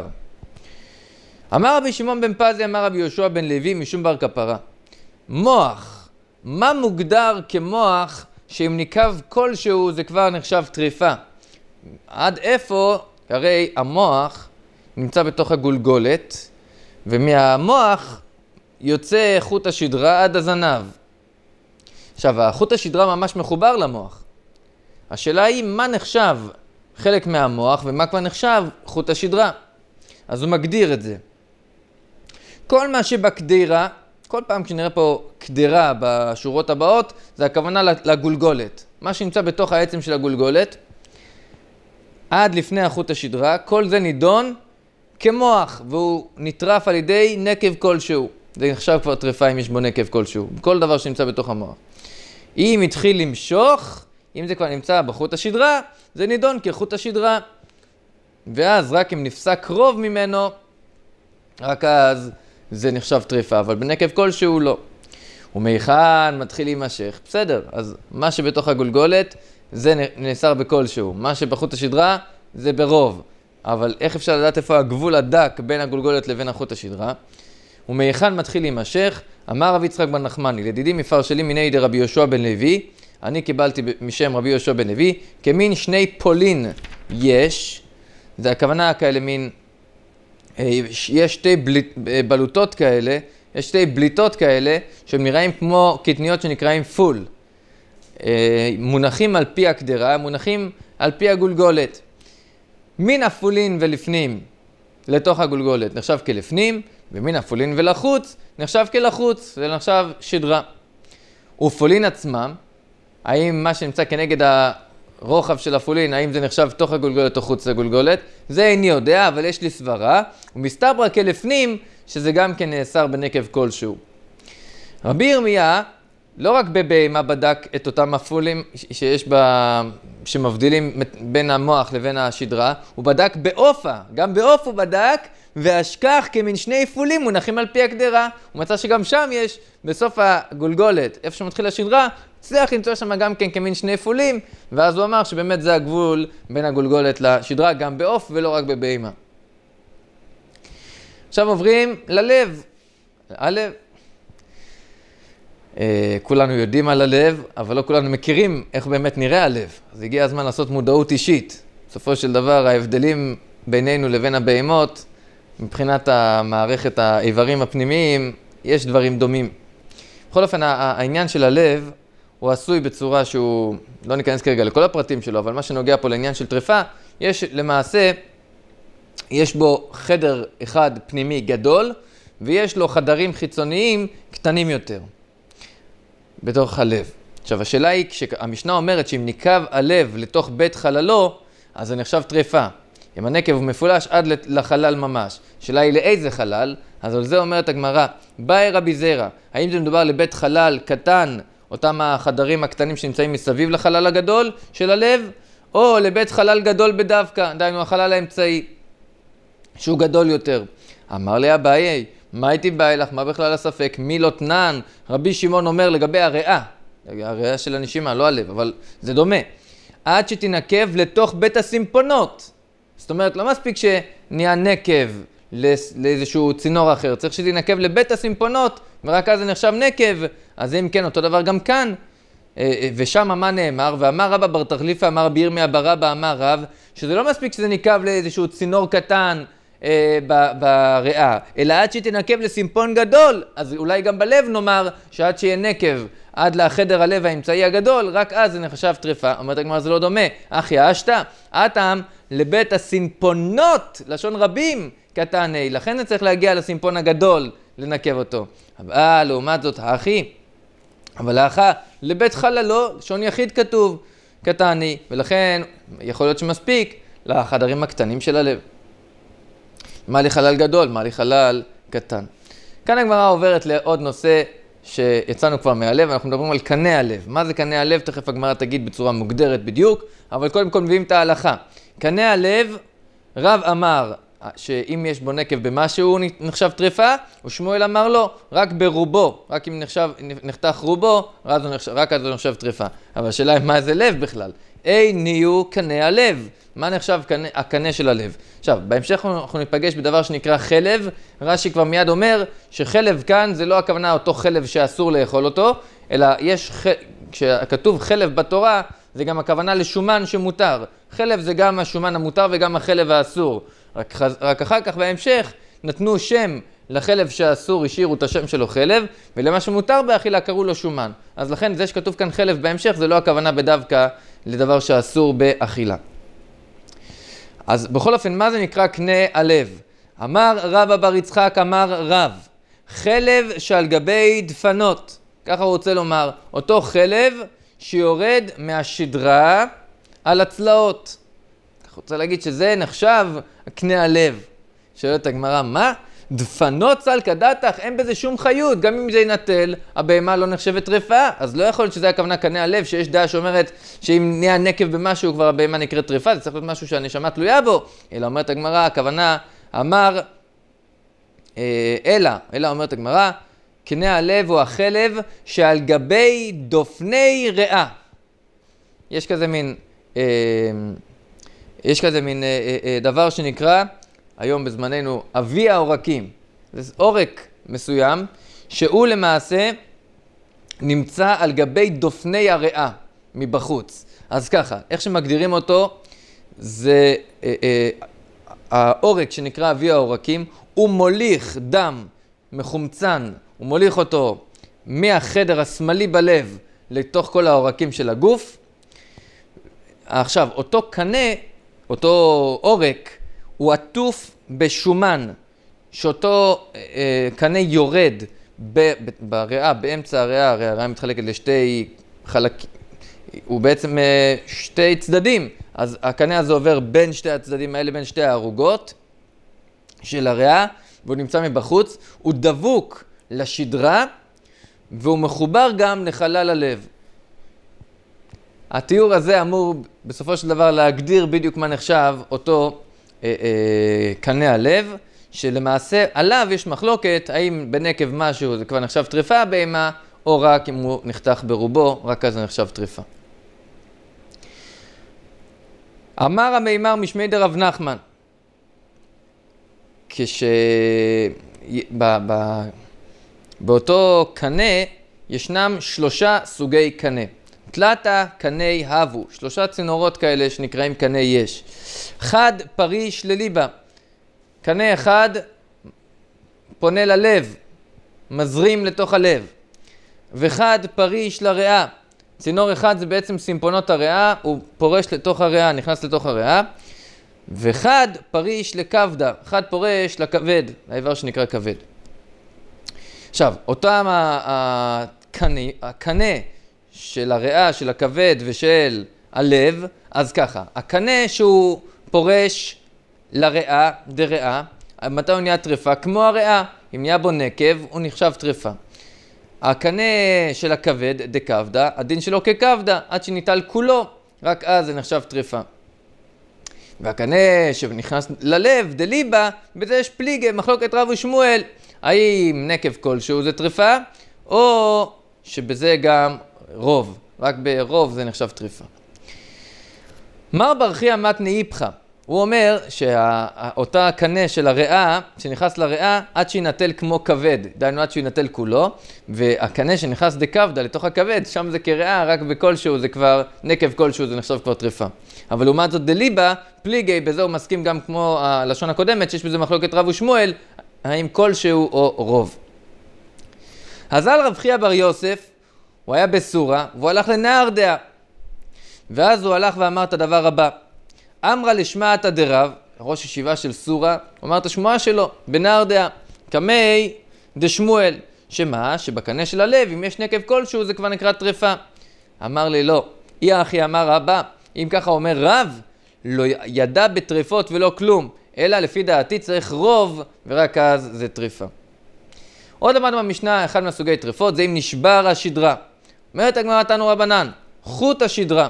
אמר רבי שמעון בן פזי, אמר רבי יהושע בן לוי, משום בר כפרה. מוח, מה מוגדר כמוח שאם ניקב כלשהו זה כבר נחשב טריפה? עד איפה? הרי המוח נמצא בתוך הגולגולת, ומהמוח יוצא חוט השדרה עד הזנב. עכשיו, החוט השדרה ממש מחובר למוח. השאלה היא מה נחשב חלק מהמוח ומה כבר נחשב חוט השדרה. אז הוא מגדיר את זה. כל מה שבקדירה, כל פעם כשנראה פה קדירה בשורות הבאות, זה הכוונה לגולגולת. מה שנמצא בתוך העצם של הגולגולת, עד לפני החוט השדרה, כל זה נידון כמוח, והוא נטרף על ידי נקב כלשהו. זה נחשב כבר טריפה אם יש בו נקב כלשהו, כל דבר שנמצא בתוך המוח. אם התחיל למשוך, אם זה כבר נמצא בחוט השדרה, זה נידון כחוט השדרה. ואז רק אם נפסק רוב ממנו, רק אז זה נחשב טריפה, אבל בנקב כלשהו לא. ומהיכן מתחיל להימשך. בסדר, אז מה שבתוך הגולגולת זה נאסר בכלשהו. מה שבחוט השדרה זה ברוב. אבל איך אפשר לדעת איפה הגבול הדק בין הגולגולת לבין החוט השדרה? ומהיכן מתחיל להימשך? אמר רבי יצחק בן נחמני, לדידי מפרשלי מיני דרבי יהושע בן לוי, אני קיבלתי משם רבי יהושע בן לוי, כמין שני פולין יש, זה הכוונה כאלה מין, יש שתי בלוטות כאלה, יש שתי בליטות כאלה, שהם נראים כמו קטניות שנקראים פול. מונחים על פי הקדרה, מונחים על פי הגולגולת. מן הפולין ולפנים לתוך הגולגולת נחשב כלפנים, ומן הפולין ולחוץ נחשב כלחוץ, זה נחשב שדרה. ופולין עצמם, האם מה שנמצא כנגד הרוחב של הפולין, האם זה נחשב תוך הגולגולת או חוץ לגולגולת? זה איני יודע, אבל יש לי סברה, ומסתברא כלפנים, שזה גם כן נאסר בנקב כלשהו. רבי ירמיה, לא רק בבהמה בדק את אותם הפולים שיש בה, שמבדילים בין המוח לבין השדרה, הוא בדק באופה, גם באוף הוא בדק, והשכח כמין שני פולים מונחים על פי הקדרה. הוא מצא שגם שם יש, בסוף הגולגולת, איפה שמתחיל השדרה, הצליח למצוא שם גם כן כמין שני פולים, ואז הוא אמר שבאמת זה הגבול בין הגולגולת לשדרה, גם באוף ולא רק בבהמה. עכשיו עוברים ללב. הלב. כולנו יודעים על הלב, אבל לא כולנו מכירים איך באמת נראה הלב. אז הגיע הזמן לעשות מודעות אישית. בסופו של דבר, ההבדלים בינינו לבין הבהמות, מבחינת המערכת האיברים הפנימיים, יש דברים דומים. בכל אופן, העניין של הלב הוא עשוי בצורה שהוא, לא ניכנס כרגע לכל הפרטים שלו, אבל מה שנוגע פה לעניין של טריפה, יש למעשה, יש בו חדר אחד פנימי גדול, ויש לו חדרים חיצוניים קטנים יותר. בתוך הלב. עכשיו, השאלה היא, כשהמשנה אומרת שאם ניקב הלב לתוך בית חללו, אז זה נחשב טריפה. אם הנקב הוא מפולש עד לחלל ממש. השאלה היא לאיזה חלל? אז על זה אומרת הגמרא, באי רבי זרע, האם זה מדובר לבית חלל קטן, אותם החדרים הקטנים שנמצאים מסביב לחלל הגדול של הלב, או לבית חלל גדול בדווקא, דיינו החלל האמצעי, שהוא גדול יותר. אמר לי אביי, מה הייתי בא לך? מה בכלל הספק? מי לא תנן? רבי שמעון אומר לגבי הריאה, הריאה של הנשימה, לא הלב, אבל זה דומה. עד שתנקב לתוך בית הסימפונות. זאת אומרת, לא מספיק שנהיה נקב לאיזשהו צינור אחר, צריך שתנקב לבית הסימפונות, ורק אז זה נחשב נקב. אז אם כן, אותו דבר גם כאן. ושם מה נאמר? ואמר רבא בר תחליפא, אמר רבי ירמיה בר אבא, אמר רב, שזה לא מספיק שזה נקב לאיזשהו צינור קטן, בריאה, אלא עד שתנקב לסימפון גדול, אז אולי גם בלב נאמר שעד שיהיה נקב, עד לחדר הלב האמצעי הגדול, רק אז זה נחשב טריפה. אומרת הגמרא, זה לא דומה. אחי אשתא, אטם לבית הסימפונות, לשון רבים, קטני. לכן זה צריך להגיע לסימפון הגדול, לנקב אותו. אבל לעומת זאת, האחי, אבל האחה, לבית חללו, לשון יחיד כתוב, קטני. ולכן יכול להיות שמספיק לחדרים הקטנים של הלב. מה לי חלל גדול, מה לי חלל קטן. כאן הגמרא עוברת לעוד נושא שיצאנו כבר מהלב, אנחנו מדברים על קנה הלב. מה זה קנה הלב? תכף הגמרא תגיד בצורה מוגדרת בדיוק, אבל קודם כל מביאים את ההלכה. קנה הלב, רב אמר שאם יש בו נקב במשהו הוא נחשב טריפה, ושמואל אמר לו, רק ברובו, רק אם נחשב, נחתך רובו, רק אז הוא נחשב טריפה. אבל השאלה היא מה זה לב בכלל? אי ניו קנה הלב. מה נחשב קנה, הקנה של הלב? עכשיו, בהמשך אנחנו ניפגש בדבר שנקרא חלב. רש"י כבר מיד אומר שחלב כאן זה לא הכוונה אותו חלב שאסור לאכול אותו, אלא יש, כשכתוב חלב בתורה, זה גם הכוונה לשומן שמותר. חלב זה גם השומן המותר וגם החלב האסור. רק, רק אחר כך בהמשך נתנו שם לחלב שאסור, השאירו את השם שלו חלב, ולמה שמותר באכילה קראו לו שומן. אז לכן זה שכתוב כאן חלב בהמשך זה לא הכוונה בדווקא לדבר שאסור באכילה. אז בכל אופן, מה זה נקרא קנה הלב? אמר רבא בר יצחק, אמר רב, חלב שעל גבי דפנות. ככה הוא רוצה לומר, אותו חלב שיורד מהשדרה על הצלעות. אני רוצה להגיד שזה נחשב קנה הלב. שואלת הגמרא, מה? דפנות צל כדתך, אין בזה שום חיות, גם אם זה ינטל, הבהמה לא נחשבת טריפה, אז לא יכול להיות שזה הכוונה קנה הלב, שיש דעה שאומרת שאם נהיה נקב במשהו כבר הבהמה נקראת טריפה, זה צריך להיות משהו שהנשמה תלויה בו, אלא אומרת הגמרא, הכוונה אמר, אה, אלא, אלא אומרת הגמרא, קנה הלב הוא החלב שעל גבי דופני ריאה. יש כזה מין, אה, יש כזה מין אה, אה, דבר שנקרא, היום בזמננו, אבי העורקים. זה עורק מסוים, שהוא למעשה נמצא על גבי דופני הריאה מבחוץ. אז ככה, איך שמגדירים אותו, זה אה, אה, העורק שנקרא אבי העורקים, הוא מוליך דם מחומצן, הוא מוליך אותו מהחדר השמאלי בלב לתוך כל העורקים של הגוף. עכשיו, אותו קנה, אותו עורק, הוא עטוף בשומן, שאותו אה, קנה יורד ב, ב, בריאה, באמצע הריאה, הרי הריאה מתחלקת לשתי חלקים, הוא בעצם אה, שתי צדדים, אז הקנה הזה עובר בין שתי הצדדים האלה, בין שתי הערוגות של הריאה, והוא נמצא מבחוץ, הוא דבוק לשדרה, והוא מחובר גם לחלל הלב. התיאור הזה אמור בסופו של דבר להגדיר בדיוק מה נחשב אותו קנה הלב, שלמעשה עליו יש מחלוקת האם בנקב משהו זה כבר נחשב טריפה בהמה, או רק אם הוא נחתך ברובו, רק אז זה נחשב טריפה. אמר המימר משמי דרב נחמן, כש... ב... ב... באותו קנה ישנם שלושה סוגי קנה. תלתה קני הבו, שלושה צינורות כאלה שנקראים קני יש. חד פריש לליבה, קנה אחד פונה ללב, מזרים לתוך הלב. וחד פריש לריאה, צינור אחד זה בעצם סימפונות הריאה, הוא פורש לתוך הריאה, נכנס לתוך הריאה. וחד פריש לכבדה, חד פורש לכבד, האיבר שנקרא כבד. עכשיו, אותם הקנה, הקנה של הריאה, של הכבד ושל הלב, אז ככה, הקנה שהוא פורש לריאה, דריאה, מתי הוא נהיה טריפה? כמו הריאה, אם נהיה בו נקב, הוא נחשב טריפה. הקנה של הכבד, דקבדה, הדין שלו ככבדה, עד שניטל כולו, רק אז זה נחשב טריפה. והקנה שנכנס ללב, דליבה, בזה יש פליגה, מחלוקת רב ושמואל, האם נקב כלשהו זה טריפה, או שבזה גם רוב, רק ברוב זה נחשב טריפה. מר ברכיה מתני איפכה, הוא אומר שאותה קנה של הריאה, שנכנס לריאה, עד שינטל כמו כבד, דיינו עד שינטל כולו, והקנה שנכנס דקבדה לתוך הכבד, שם זה כריאה, רק בכלשהו זה כבר, נקב כלשהו זה נחשב כבר טריפה. אבל לעומת זאת דליבה, פליגי, בזה הוא מסכים גם כמו הלשון הקודמת, שיש בזה מחלוקת רב ושמואל, האם כלשהו או רוב. הזל רב חייא בר יוסף, הוא היה בסורה, והוא הלך לנהר דעה. ואז הוא הלך ואמר את הדבר הבא. אמרה לשמעת דרב, ראש ישיבה של סורה, הוא אמר את השמועה שלו, בנהר דעה. קמי דשמואל, שמה? שבקנה של הלב, אם יש נקב כלשהו, זה כבר נקרא טרפה. אמר לי, לא. אי אחי אמר רבא, אם ככה אומר רב, לא ידע בטרפות ולא כלום, אלא לפי דעתי צריך רוב, ורק אז זה טרפה. עוד למדנו במשנה, אחד מהסוגי טרפות, זה אם נשבר השדרה. אומרת הגמרא תנו רבנן, חוט השדרה.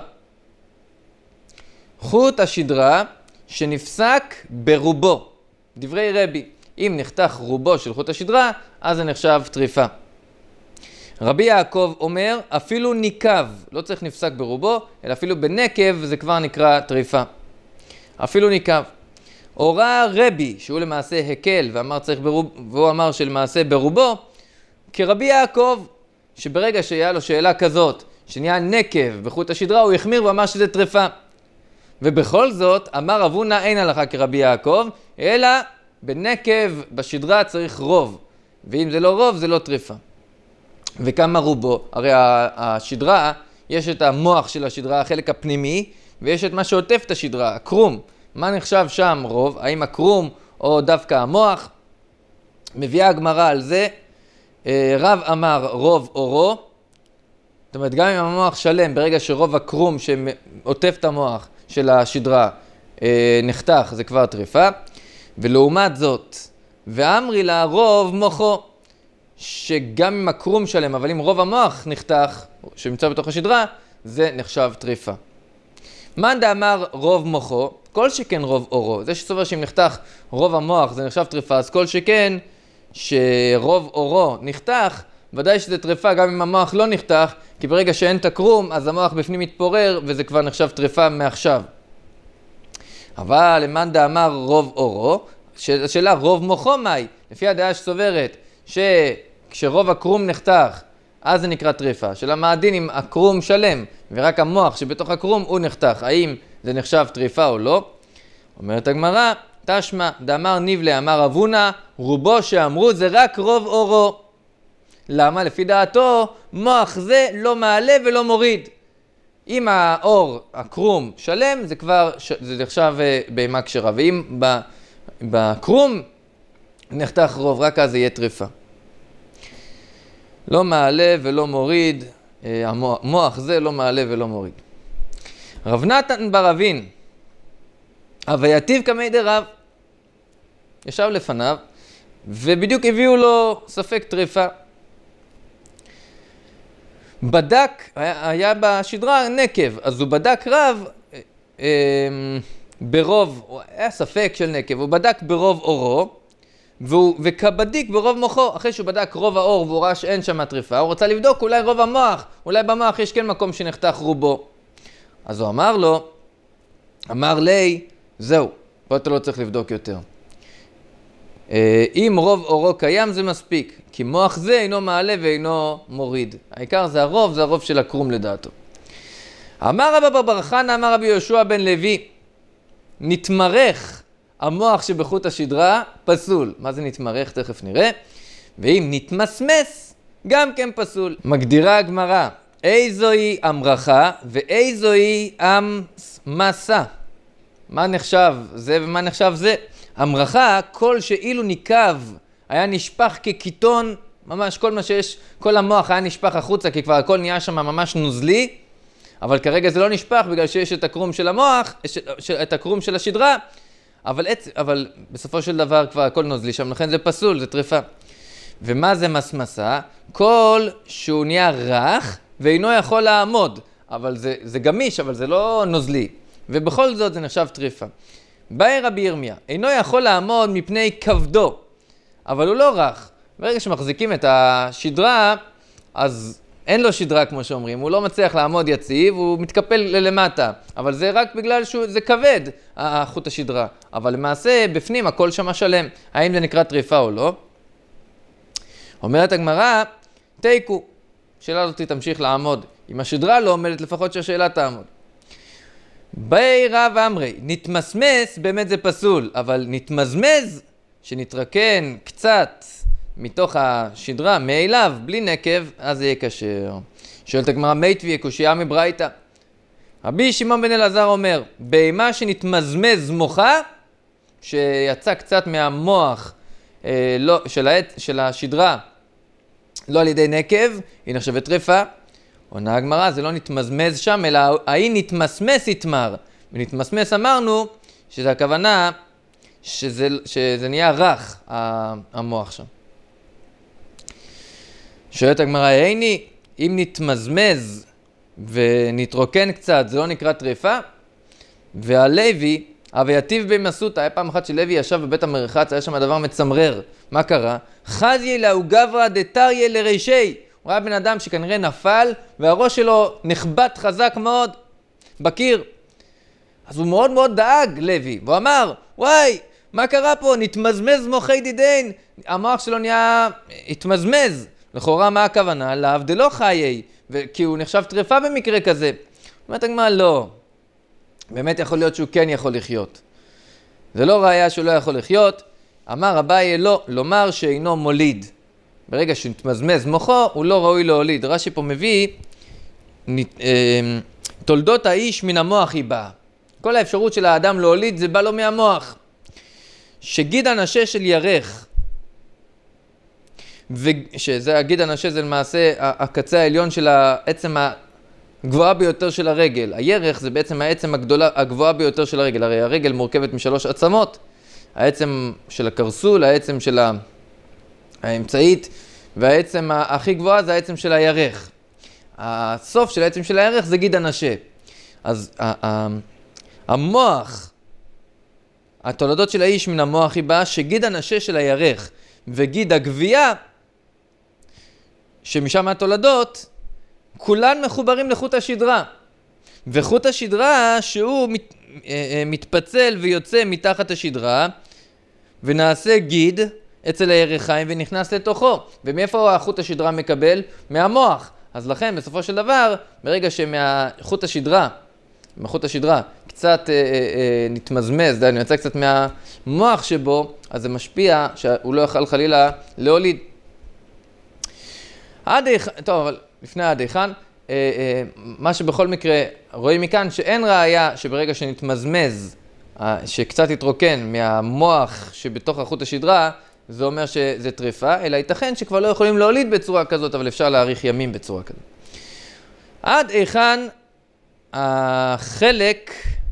חוט השדרה שנפסק ברובו. דברי רבי, אם נחתך רובו של חוט השדרה, אז זה נחשב טריפה. רבי יעקב אומר, אפילו ניקב, לא צריך נפסק ברובו, אלא אפילו בנקב זה כבר נקרא טריפה. אפילו ניקב. הורה רבי, שהוא למעשה הקל, ואמר צריך ברוב, והוא אמר שלמעשה ברובו, כרבי יעקב, שברגע שהיה לו שאלה כזאת, שנהיה נקב בחוט השדרה, הוא החמיר ואמר שזה טריפה. ובכל זאת, אמר רב הונא אין הלכה כרבי יעקב, אלא בנקב בשדרה צריך רוב. ואם זה לא רוב, זה לא טריפה. וכמה רובו? הרי השדרה, יש את המוח של השדרה, החלק הפנימי, ויש את מה שעוטף את השדרה, הקרום. מה נחשב שם רוב? האם הקרום או דווקא המוח? מביאה הגמרא על זה, רב אמר רוב אורו, זאת אומרת גם אם המוח שלם, ברגע שרוב הקרום שעוטף את המוח של השדרה נחתך, זה כבר טריפה. ולעומת זאת, ואמרי לה רוב מוחו, שגם אם הקרום שלם, אבל אם רוב המוח נחתך, שנמצא בתוך השדרה, זה נחשב טריפה. מאן דאמר רוב מוחו, כל שכן רוב אורו. זה שסובר שאם נחתך רוב המוח זה נחשב טריפה, אז כל שכן שרוב אורו נחתך, ודאי שזה טריפה גם אם המוח לא נחתך, כי ברגע שאין את הקרום, אז המוח בפנים מתפורר, וזה כבר נחשב טריפה מעכשיו. אבל למאן דאמר רוב אורו, השאלה רוב מוחו מהי? לפי הדעה שסוברת, שכשרוב הקרום נחתך, אז זה נקרא טריפה. של המעדין עם הקרום שלם, ורק המוח שבתוך הקרום הוא נחתך. האם זה נחשב טריפה או לא? אומרת הגמרא, תשמע, דאמר ניבלה, אמר רב הונא, רובו שאמרו זה רק רוב אורו. למה? לפי דעתו, מוח זה לא מעלה ולא מוריד. אם האור, הקרום שלם, זה כבר, זה נחשב בהמה כשרה. ואם בקרום נחתך רוב, רק אז זה יהיה טריפה. לא מעלה ולא מוריד, המוח זה לא מעלה ולא מוריד. רב נתן בר אבין, הווייתיו כמי דרב, ישב לפניו, ובדיוק הביאו לו ספק טריפה. בדק, היה, היה בשדרה נקב, אז הוא בדק רב אה, ברוב, היה ספק של נקב, הוא בדק ברוב אורו, והוא, וכבדיק ברוב מוחו, אחרי שהוא בדק רוב האור והוא ראה שאין שם טריפה, הוא רוצה לבדוק אולי רוב המוח, אולי במוח יש כן מקום שנחתך רובו. אז הוא אמר לו, אמר לי, זהו, פה אתה לא צריך לבדוק יותר. אם רוב אורו קיים זה מספיק, כי מוח זה אינו מעלה ואינו מוריד. העיקר זה הרוב, זה הרוב של הקרום לדעתו. אמר רבא בר חנא, אמר רבי יהושע בן לוי, נתמרך המוח שבחוט השדרה פסול. מה זה נתמרך? תכף נראה. ואם נתמסמס, גם כן פסול. מגדירה הגמרא, איזוהי המרחה ואיזוהי המסה. מה נחשב זה ומה נחשב זה? המרחה, כל שאילו ניקב היה נשפך כקיטון, ממש כל מה שיש, כל המוח היה נשפך החוצה, כי כבר הכל נהיה שם ממש נוזלי, אבל כרגע זה לא נשפך בגלל שיש את הקרום של המוח, את הקרום של השדרה, אבל, אבל בסופו של דבר כבר הכל נוזלי שם, לכן זה פסול, זה טריפה. ומה זה מסמסה? כל שהוא נהיה רך ואינו יכול לעמוד, אבל זה, זה גמיש, אבל זה לא נוזלי, ובכל זאת זה נחשב טריפה. באי רבי ירמיה, אינו יכול לעמוד מפני כבדו, אבל הוא לא רך. ברגע שמחזיקים את השדרה, אז אין לו שדרה כמו שאומרים, הוא לא מצליח לעמוד יציב, הוא מתקפל למטה, אבל זה רק בגלל שזה כבד, החוט השדרה. אבל למעשה, בפנים הכל שמה שלם. האם זה נקרא טריפה או לא? אומרת הגמרא, תיקו. השאלה הזאת תמשיך לעמוד. אם השדרה לא עומדת, לפחות שהשאלה תעמוד. באי רב אמרי, נתמסמס, באמת זה פסול, אבל נתמזמז, שנתרקן קצת מתוך השדרה, מאליו, בלי נקב, אז זה יהיה כשר. שואלת הגמרא, מי תביא קושייה מברייתא? רבי שמעון בן אלעזר אומר, בהמה שנתמזמז מוחה, שיצא קצת מהמוח אה, לא, של, העת, של השדרה, לא על ידי נקב, היא נחשבת טרפה. עונה הגמרא, זה לא נתמזמז שם, אלא ההיא נתמסמס יתמר. ונתמסמס אמרנו שזה הכוונה שזה, שזה נהיה רך, המוח שם. שואלת הגמרא, איני, אם נתמזמז ונתרוקן קצת, זה לא נקרא טרפה? והלוי, הוויתיב במסות, היה פעם אחת שלוי ישב בבית המרחץ, היה שם דבר מצמרר. מה קרה? חזי לאו גברא דתריה לרישי. הוא ראה בן אדם שכנראה נפל, והראש שלו נחבט חזק מאוד בקיר. אז הוא מאוד מאוד דאג, לוי, והוא אמר, וואי, מה קרה פה? נתמזמז מוחי דידין. המוח שלו נהיה, התמזמז. לכאורה מה הכוונה? לאו דלא חיי, כי הוא נחשב טרפה במקרה כזה. אומרת הגמרא, לא. באמת יכול להיות שהוא כן יכול לחיות. זה לא ראיה שהוא לא יכול לחיות. אמר אביי לא, לומר שאינו מוליד. ברגע שנתמזמז מוחו, הוא לא ראוי להוליד. רש"י פה מביא, תולדות האיש מן המוח היא באה. כל האפשרות של האדם להוליד זה בא לו מהמוח. שגיד הנשה של ירך, שזה הגיד הנשה זה למעשה הקצה העליון של העצם הגבוהה ביותר של הרגל. הירך זה בעצם העצם הגדולה, הגבוהה ביותר של הרגל. הרי הרגל מורכבת משלוש עצמות. העצם של הקרסול, העצם של האמצעית, והעצם הכי גבוהה זה העצם של הירך. הסוף של העצם של הירך זה גיד הנשה. אז המוח, התולדות של האיש מן המוח היא באה שגיד הנשה של הירך וגיד הגבייה, שמשם התולדות, כולן מחוברים לחוט השדרה. וחוט השדרה שהוא מת, מתפצל ויוצא מתחת השדרה, ונעשה גיד אצל הירכיים ונכנס לתוכו. ומאיפה החוט השדרה מקבל? מהמוח. אז לכן בסופו של דבר, ברגע שמהחוט השדרה, מחוט השדרה, קצת אה, אה, נתמזמז, דיינו, יצא קצת מהמוח שבו, אז זה משפיע שהוא לא יוכל חלילה להוליד. עד היכן, טוב, אבל לפני עד היכן, אה, אה, מה שבכל מקרה רואים מכאן שאין ראיה שברגע שנתמזמז, אה, שקצת יתרוקן מהמוח שבתוך החוט השדרה, זה אומר שזה טרפה, אלא ייתכן שכבר לא יכולים להוליד בצורה כזאת, אבל אפשר להאריך ימים בצורה כזאת. עד היכן החלק,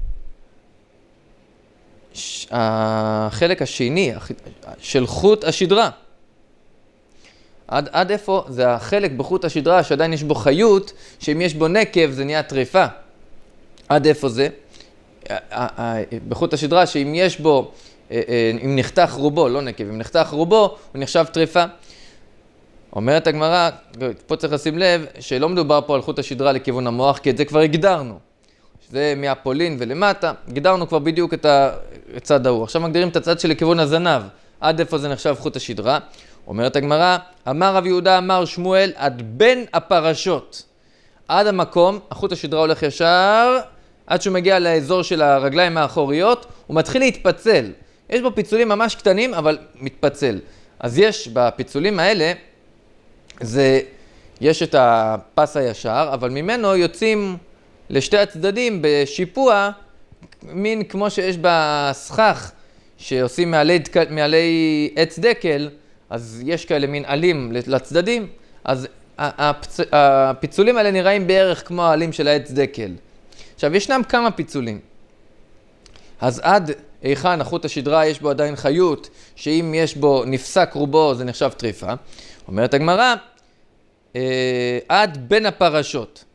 החלק השני של חוט השדרה. עד, עד איפה? זה החלק בחוט השדרה שעדיין יש בו חיות, שאם יש בו נקב זה נהיה טרפה. עד איפה זה? בחוט השדרה שאם יש בו, אם נחתך רובו, לא נקב, אם נחתך רובו, הוא נחשב טרפה. אומרת הגמרא, פה צריך לשים לב שלא מדובר פה על חוט השדרה לכיוון המוח, כי את זה כבר הגדרנו. זה מהפולין ולמטה, הגדרנו כבר בדיוק את הצד ההוא. עכשיו מגדירים את הצד שלכיוון הזנב, עד איפה זה נחשב חוט השדרה. אומרת הגמרא, אמר רב יהודה, אמר שמואל, עד בין הפרשות. עד המקום, החוט השדרה הולך ישר, עד שהוא מגיע לאזור של הרגליים האחוריות, הוא מתחיל להתפצל. יש בו פיצולים ממש קטנים, אבל מתפצל. אז יש בפיצולים האלה, זה, יש את הפס הישר, אבל ממנו יוצאים לשתי הצדדים בשיפוע, מין כמו שיש בסכך, שעושים מעלי, מעלי עץ דקל, אז יש כאלה מין עלים לצדדים, אז הפצ... הפיצולים האלה נראים בערך כמו העלים של העץ דקל. עכשיו, ישנם כמה פיצולים. אז עד היכן החוט השדרה יש בו עדיין חיות, שאם יש בו נפסק רובו זה נחשב טריפה. אומרת הגמרא, אה, עד בין הפרשות.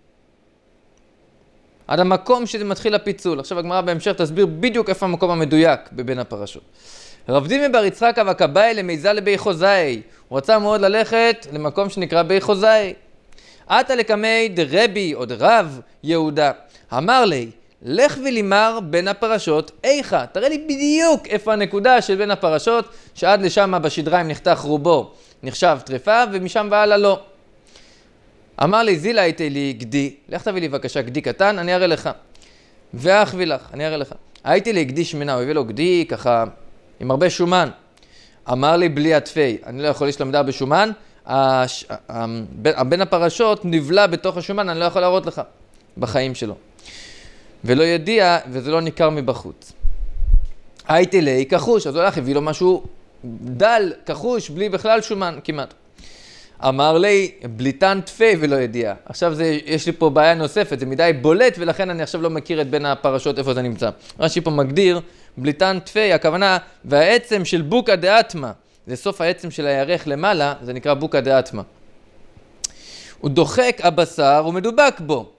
עד המקום שזה מתחיל הפיצול. עכשיו הגמרא בהמשך תסביר בדיוק איפה המקום המדויק בבין הפרשות. רב דימי בר יצחק אב הכבאי למיזה לבי חוזאי. הוא רצה מאוד ללכת למקום שנקרא בי חוזאי. עתה לקמי דרבי או דרב יהודה. אמר לי, לך ולימר בין הפרשות איכה. תראה לי בדיוק איפה הנקודה של בין הפרשות, שעד לשם בשדריים נחתך רובו נחשב טרפה, ומשם והלאה לא. אמר לי, זילה הייתי לי גדי, לך תביא לי בבקשה גדי קטן, אני אראה לך. ואחבי לך, אני אראה לך. הייתי לי גדי שמנה, הוא הביא לו גדי ככה עם הרבה שומן. אמר לי בלי עטפי, אני לא יכול לשלמדה בשומן, הש... בין הפרשות נבלע בתוך השומן, אני לא יכול להראות לך בחיים שלו. ולא ידיע, וזה לא ניכר מבחוץ. הייתי לי כחוש, אז הוא הולך, הביא לו משהו דל, כחוש, בלי בכלל שומן כמעט. אמר לי, בליטן תפי ולא ידיע. עכשיו זה, יש לי פה בעיה נוספת, זה מדי בולט, ולכן אני עכשיו לא מכיר את בין הפרשות איפה זה נמצא. רש"י פה מגדיר, בליטן תפי, הכוונה, והעצם של בוקא דאטמא, זה סוף העצם של הירך למעלה, זה נקרא בוקא דאטמא. הוא דוחק הבשר ומדובק בו.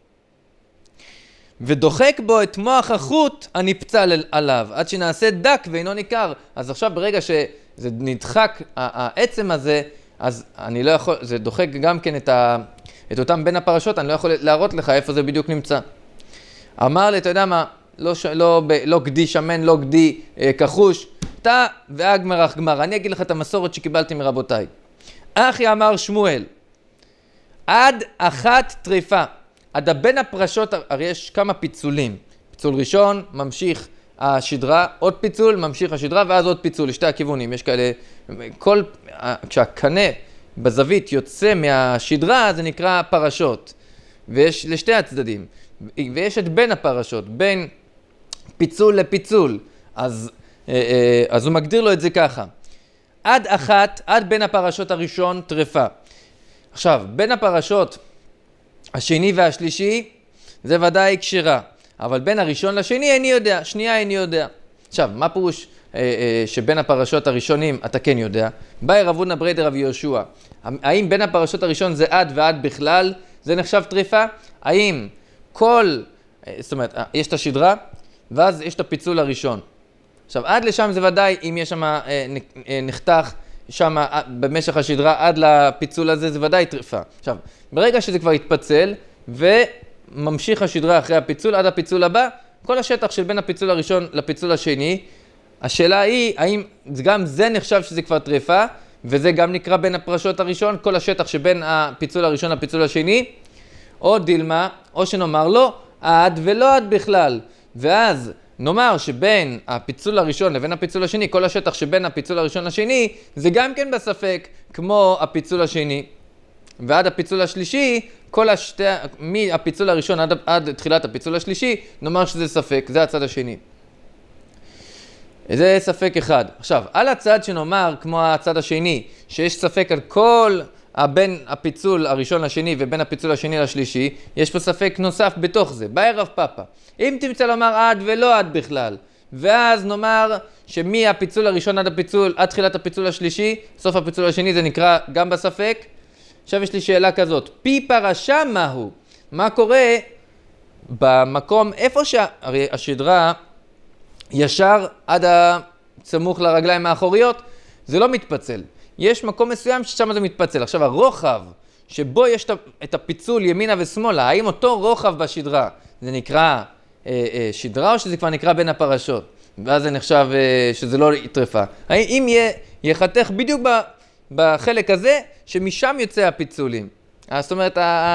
ודוחק בו את מוח החוט הנפצל עליו, עד שנעשה דק ואינו ניכר. אז עכשיו ברגע שזה נדחק, העצם הזה, אז אני לא יכול, זה דוחק גם כן את, ה, את אותם בין הפרשות, אני לא יכול להראות לך איפה זה בדיוק נמצא. אמר לי, אתה יודע מה, לא, לא, לא גדי שמן, לא גדי אה, כחוש, אתה ואגמר אך גמר. אני אגיד לך את המסורת שקיבלתי מרבותיי. אחי אמר שמואל, עד אחת טריפה. עד בין הפרשות, הרי יש כמה פיצולים. פיצול ראשון, ממשיך השדרה, עוד פיצול, ממשיך השדרה, ואז עוד פיצול, לשתי הכיוונים. יש כאלה, כל, כשהקנה בזווית יוצא מהשדרה, זה נקרא פרשות. ויש לשתי הצדדים. ויש את בין הפרשות, בין פיצול לפיצול. אז, אז הוא מגדיר לו את זה ככה. עד אחת, עד בין הפרשות הראשון, טרפה. עכשיו, בין הפרשות השני והשלישי, זה ודאי קשרה. אבל בין הראשון לשני איני יודע, שנייה איני יודע. עכשיו, מה פירוש אה, אה, שבין הפרשות הראשונים אתה כן יודע? באי רב הונא ברי דרב יהושע. האם בין הפרשות הראשון זה עד ועד בכלל? זה נחשב טריפה? האם כל, אה, זאת אומרת, יש את השדרה, ואז יש את הפיצול הראשון. עכשיו, עד לשם זה ודאי, אם יש שם אה, אה, נחתך, שם אה, במשך השדרה עד לפיצול הזה, זה ודאי טריפה. עכשיו, ברגע שזה כבר יתפצל, וממשיך השדרה אחרי הפיצול, עד הפיצול הבא, כל השטח של בין הפיצול הראשון לפיצול השני, השאלה היא, האם גם זה נחשב שזה כבר טריפה, וזה גם נקרא בין הפרשות הראשון, כל השטח שבין הפיצול הראשון לפיצול השני, או דילמה, או שנאמר לא, עד ולא עד בכלל. ואז נאמר שבין הפיצול הראשון לבין הפיצול השני, כל השטח שבין הפיצול הראשון לשני, זה גם כן בספק כמו הפיצול השני. ועד הפיצול השלישי, כל השתי, מהפיצול הראשון עד, עד תחילת הפיצול השלישי, נאמר שזה ספק, זה הצד השני. זה ספק אחד. עכשיו, על הצד שנאמר, כמו הצד השני, שיש ספק על כל בין הפיצול הראשון לשני ובין הפיצול השני לשלישי, יש פה ספק נוסף בתוך זה. באי רב פאפא, אם תמצא לומר עד ולא עד בכלל, ואז נאמר שמהפיצול הראשון עד הפיצול, עד תחילת הפיצול השלישי, סוף הפיצול השני זה נקרא גם בספק. עכשיו יש לי שאלה כזאת, פי פרשה מהו? מה קורה במקום, איפה שהשדרה ישר עד הסמוך לרגליים האחוריות, זה לא מתפצל. יש מקום מסוים ששם זה מתפצל. עכשיו הרוחב שבו יש את הפיצול ימינה ושמאלה, האם אותו רוחב בשדרה, זה נקרא אה, אה, שדרה או שזה כבר נקרא בין הפרשות? ואז זה נחשב אה, שזה לא טרפה. האם יהיה, יחתך בדיוק ב... בחלק הזה, שמשם יוצא הפיצולים. זאת אומרת,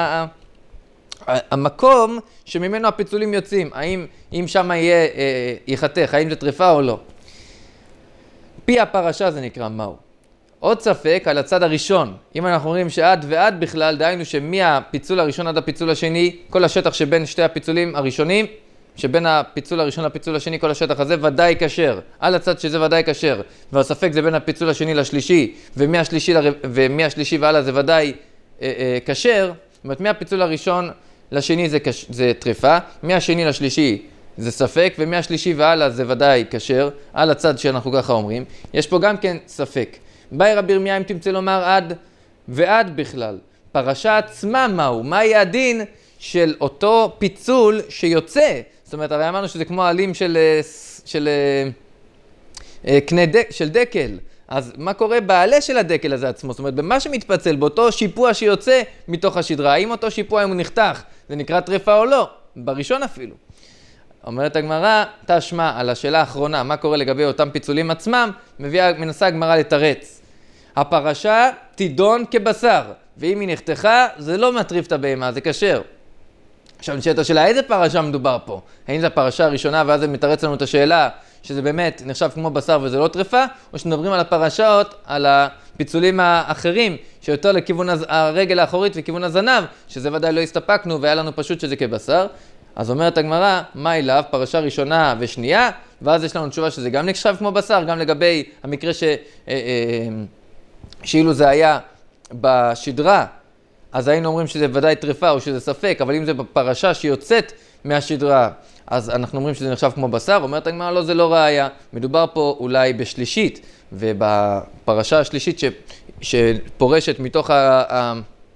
המקום שממנו הפיצולים יוצאים, האם אם שם יהיה יחתך, האם זה טרפה או לא. פי הפרשה זה נקרא מהו. עוד ספק על הצד הראשון. אם אנחנו אומרים שעד ועד בכלל, דהיינו שמהפיצול הראשון עד הפיצול השני, כל השטח שבין שתי הפיצולים הראשונים, שבין הפיצול הראשון לפיצול השני, כל השטח הזה ודאי כשר. על הצד שזה ודאי כשר. והספק זה בין הפיצול השני לשלישי, ומהשלישי, לר... ומהשלישי והלאה זה ודאי אה, אה, כשר. זאת אומרת, מהפיצול הראשון לשני זה, כש... זה טריפה, מהשני לשלישי זה ספק, ומהשלישי והלאה זה ודאי כשר. על הצד שאנחנו ככה אומרים. יש פה גם כן ספק. באי רבי ירמיה אם תמצא לומר עד ועד בכלל. פרשה עצמה מהו? מה יהיה הדין של אותו פיצול שיוצא? זאת אומרת, הרי אמרנו שזה כמו העלים של, של, של, קנה דק, של דקל. אז מה קורה בעלה של הדקל הזה עצמו? זאת אומרת, במה שמתפצל, באותו שיפוע שיוצא מתוך השדרה, האם אותו שיפוע, אם הוא נחתך, זה נקרא טרפה או לא? בראשון אפילו. אומרת הגמרא, תשמע על השאלה האחרונה, מה קורה לגבי אותם פיצולים עצמם, מביאה, מנסה הגמרא לתרץ. הפרשה תידון כבשר, ואם היא נחתכה, זה לא מטריף את הבהמה, זה כשר. עכשיו נשאלת השאלה, איזה פרשה מדובר פה? האם זו הפרשה הראשונה, ואז זה מתרץ לנו את השאלה שזה באמת נחשב כמו בשר וזה לא טרפה, או שמדברים על הפרשות, על הפיצולים האחרים, שיותר לכיוון הרגל האחורית וכיוון הזנב, שזה ודאי לא הסתפקנו והיה לנו פשוט שזה כבשר. אז אומרת הגמרא, מה אליו? פרשה ראשונה ושנייה, ואז יש לנו תשובה שזה גם נחשב כמו בשר, גם לגבי המקרה ש... שאילו זה היה בשדרה, אז היינו אומרים שזה ודאי טרפה או שזה ספק, אבל אם זה בפרשה שיוצאת מהשדרה, אז אנחנו אומרים שזה נחשב כמו בשר. אומרת הגמרא, לא, זה לא ראיה. מדובר פה אולי בשלישית, ובפרשה השלישית ש... שפורשת מתוך ה... ה...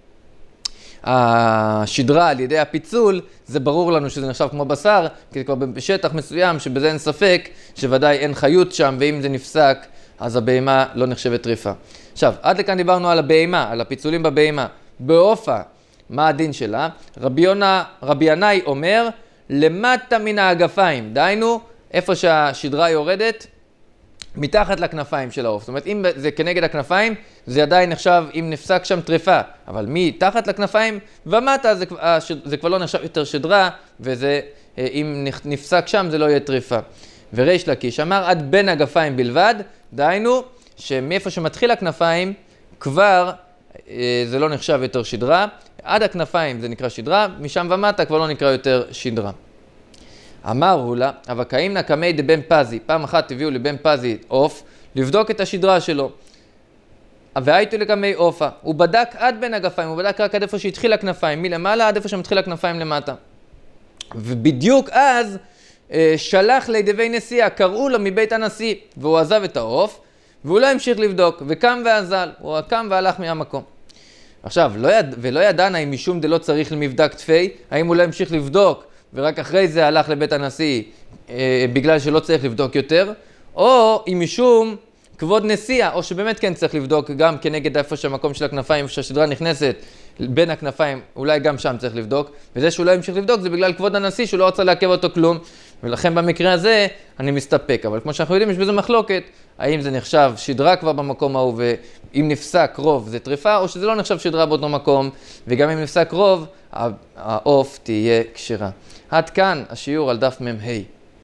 השדרה על ידי הפיצול, זה ברור לנו שזה נחשב כמו בשר, כי כבר בשטח מסוים שבזה אין ספק, שוודאי אין חיות שם, ואם זה נפסק, אז הבהמה לא נחשבת טרפה. עכשיו, עד לכאן דיברנו על הבהמה, על הפיצולים בבהמה. בעופה, מה הדין שלה? רבי יונה, רבי ינאי אומר, למטה מן האגפיים, דהיינו, איפה שהשדרה יורדת, מתחת לכנפיים של העוף. זאת אומרת, אם זה כנגד הכנפיים, זה עדיין נחשב, אם נפסק שם טרפה. אבל מתחת לכנפיים ומטה, זה, זה כבר לא נחשב יותר שדרה, וזה, אם נפסק שם, זה לא יהיה טרפה. וריש לקיש אמר, עד בין הגפיים בלבד, דהיינו, שמאיפה שמתחיל הכנפיים, כבר זה לא נחשב יותר שדרה. עד הכנפיים זה נקרא שדרה, משם ומטה כבר לא נקרא יותר שדרה. אמרו לה, אבל קאים נקמי דבן פזי, פעם אחת הביאו לבן פזי עוף, לבדוק את השדרה שלו. והייתו לקמי עופה, הוא בדק עד בין הגפיים, הוא בדק רק עד איפה שהתחיל הכנפיים, מלמעלה עד איפה שמתחיל הכנפיים למטה. ובדיוק אז שלח לידי נשיאה, קראו לו מבית הנשיא, והוא עזב את העוף, והוא לא המשיך לבדוק, וקם ואזל, הוא קם והלך מהמקום. עכשיו, לא יד... ולא ידענה אם משום דלא צריך למבדק תפי, האם הוא לא המשיך לבדוק, ורק אחרי זה הלך לבית הנשיא, אה, בגלל שלא צריך לבדוק יותר, או אם משום כבוד נשיאה, או שבאמת כן צריך לבדוק גם כנגד איפה שהמקום של הכנפיים, איפה שהשדרה נכנסת בין הכנפיים, אולי גם שם צריך לבדוק, וזה שהוא לא המשיך לבדוק זה בגלל כבוד הנשיא, שהוא לא רצה לעכב אותו כלום, ולכן במקרה הזה אני מסתפק. אבל כמו שאנחנו יודעים, יש בזה מחלוקת, האם זה נחשב שדרה כבר במקום ההוא, ואם נפסק רוב זה טרפה, או שזה לא נחשב שדרה באותו מקום, וגם אם נפסק רוב, העוף תהיה כשרה. עד כאן השיעור על דף מ"ה.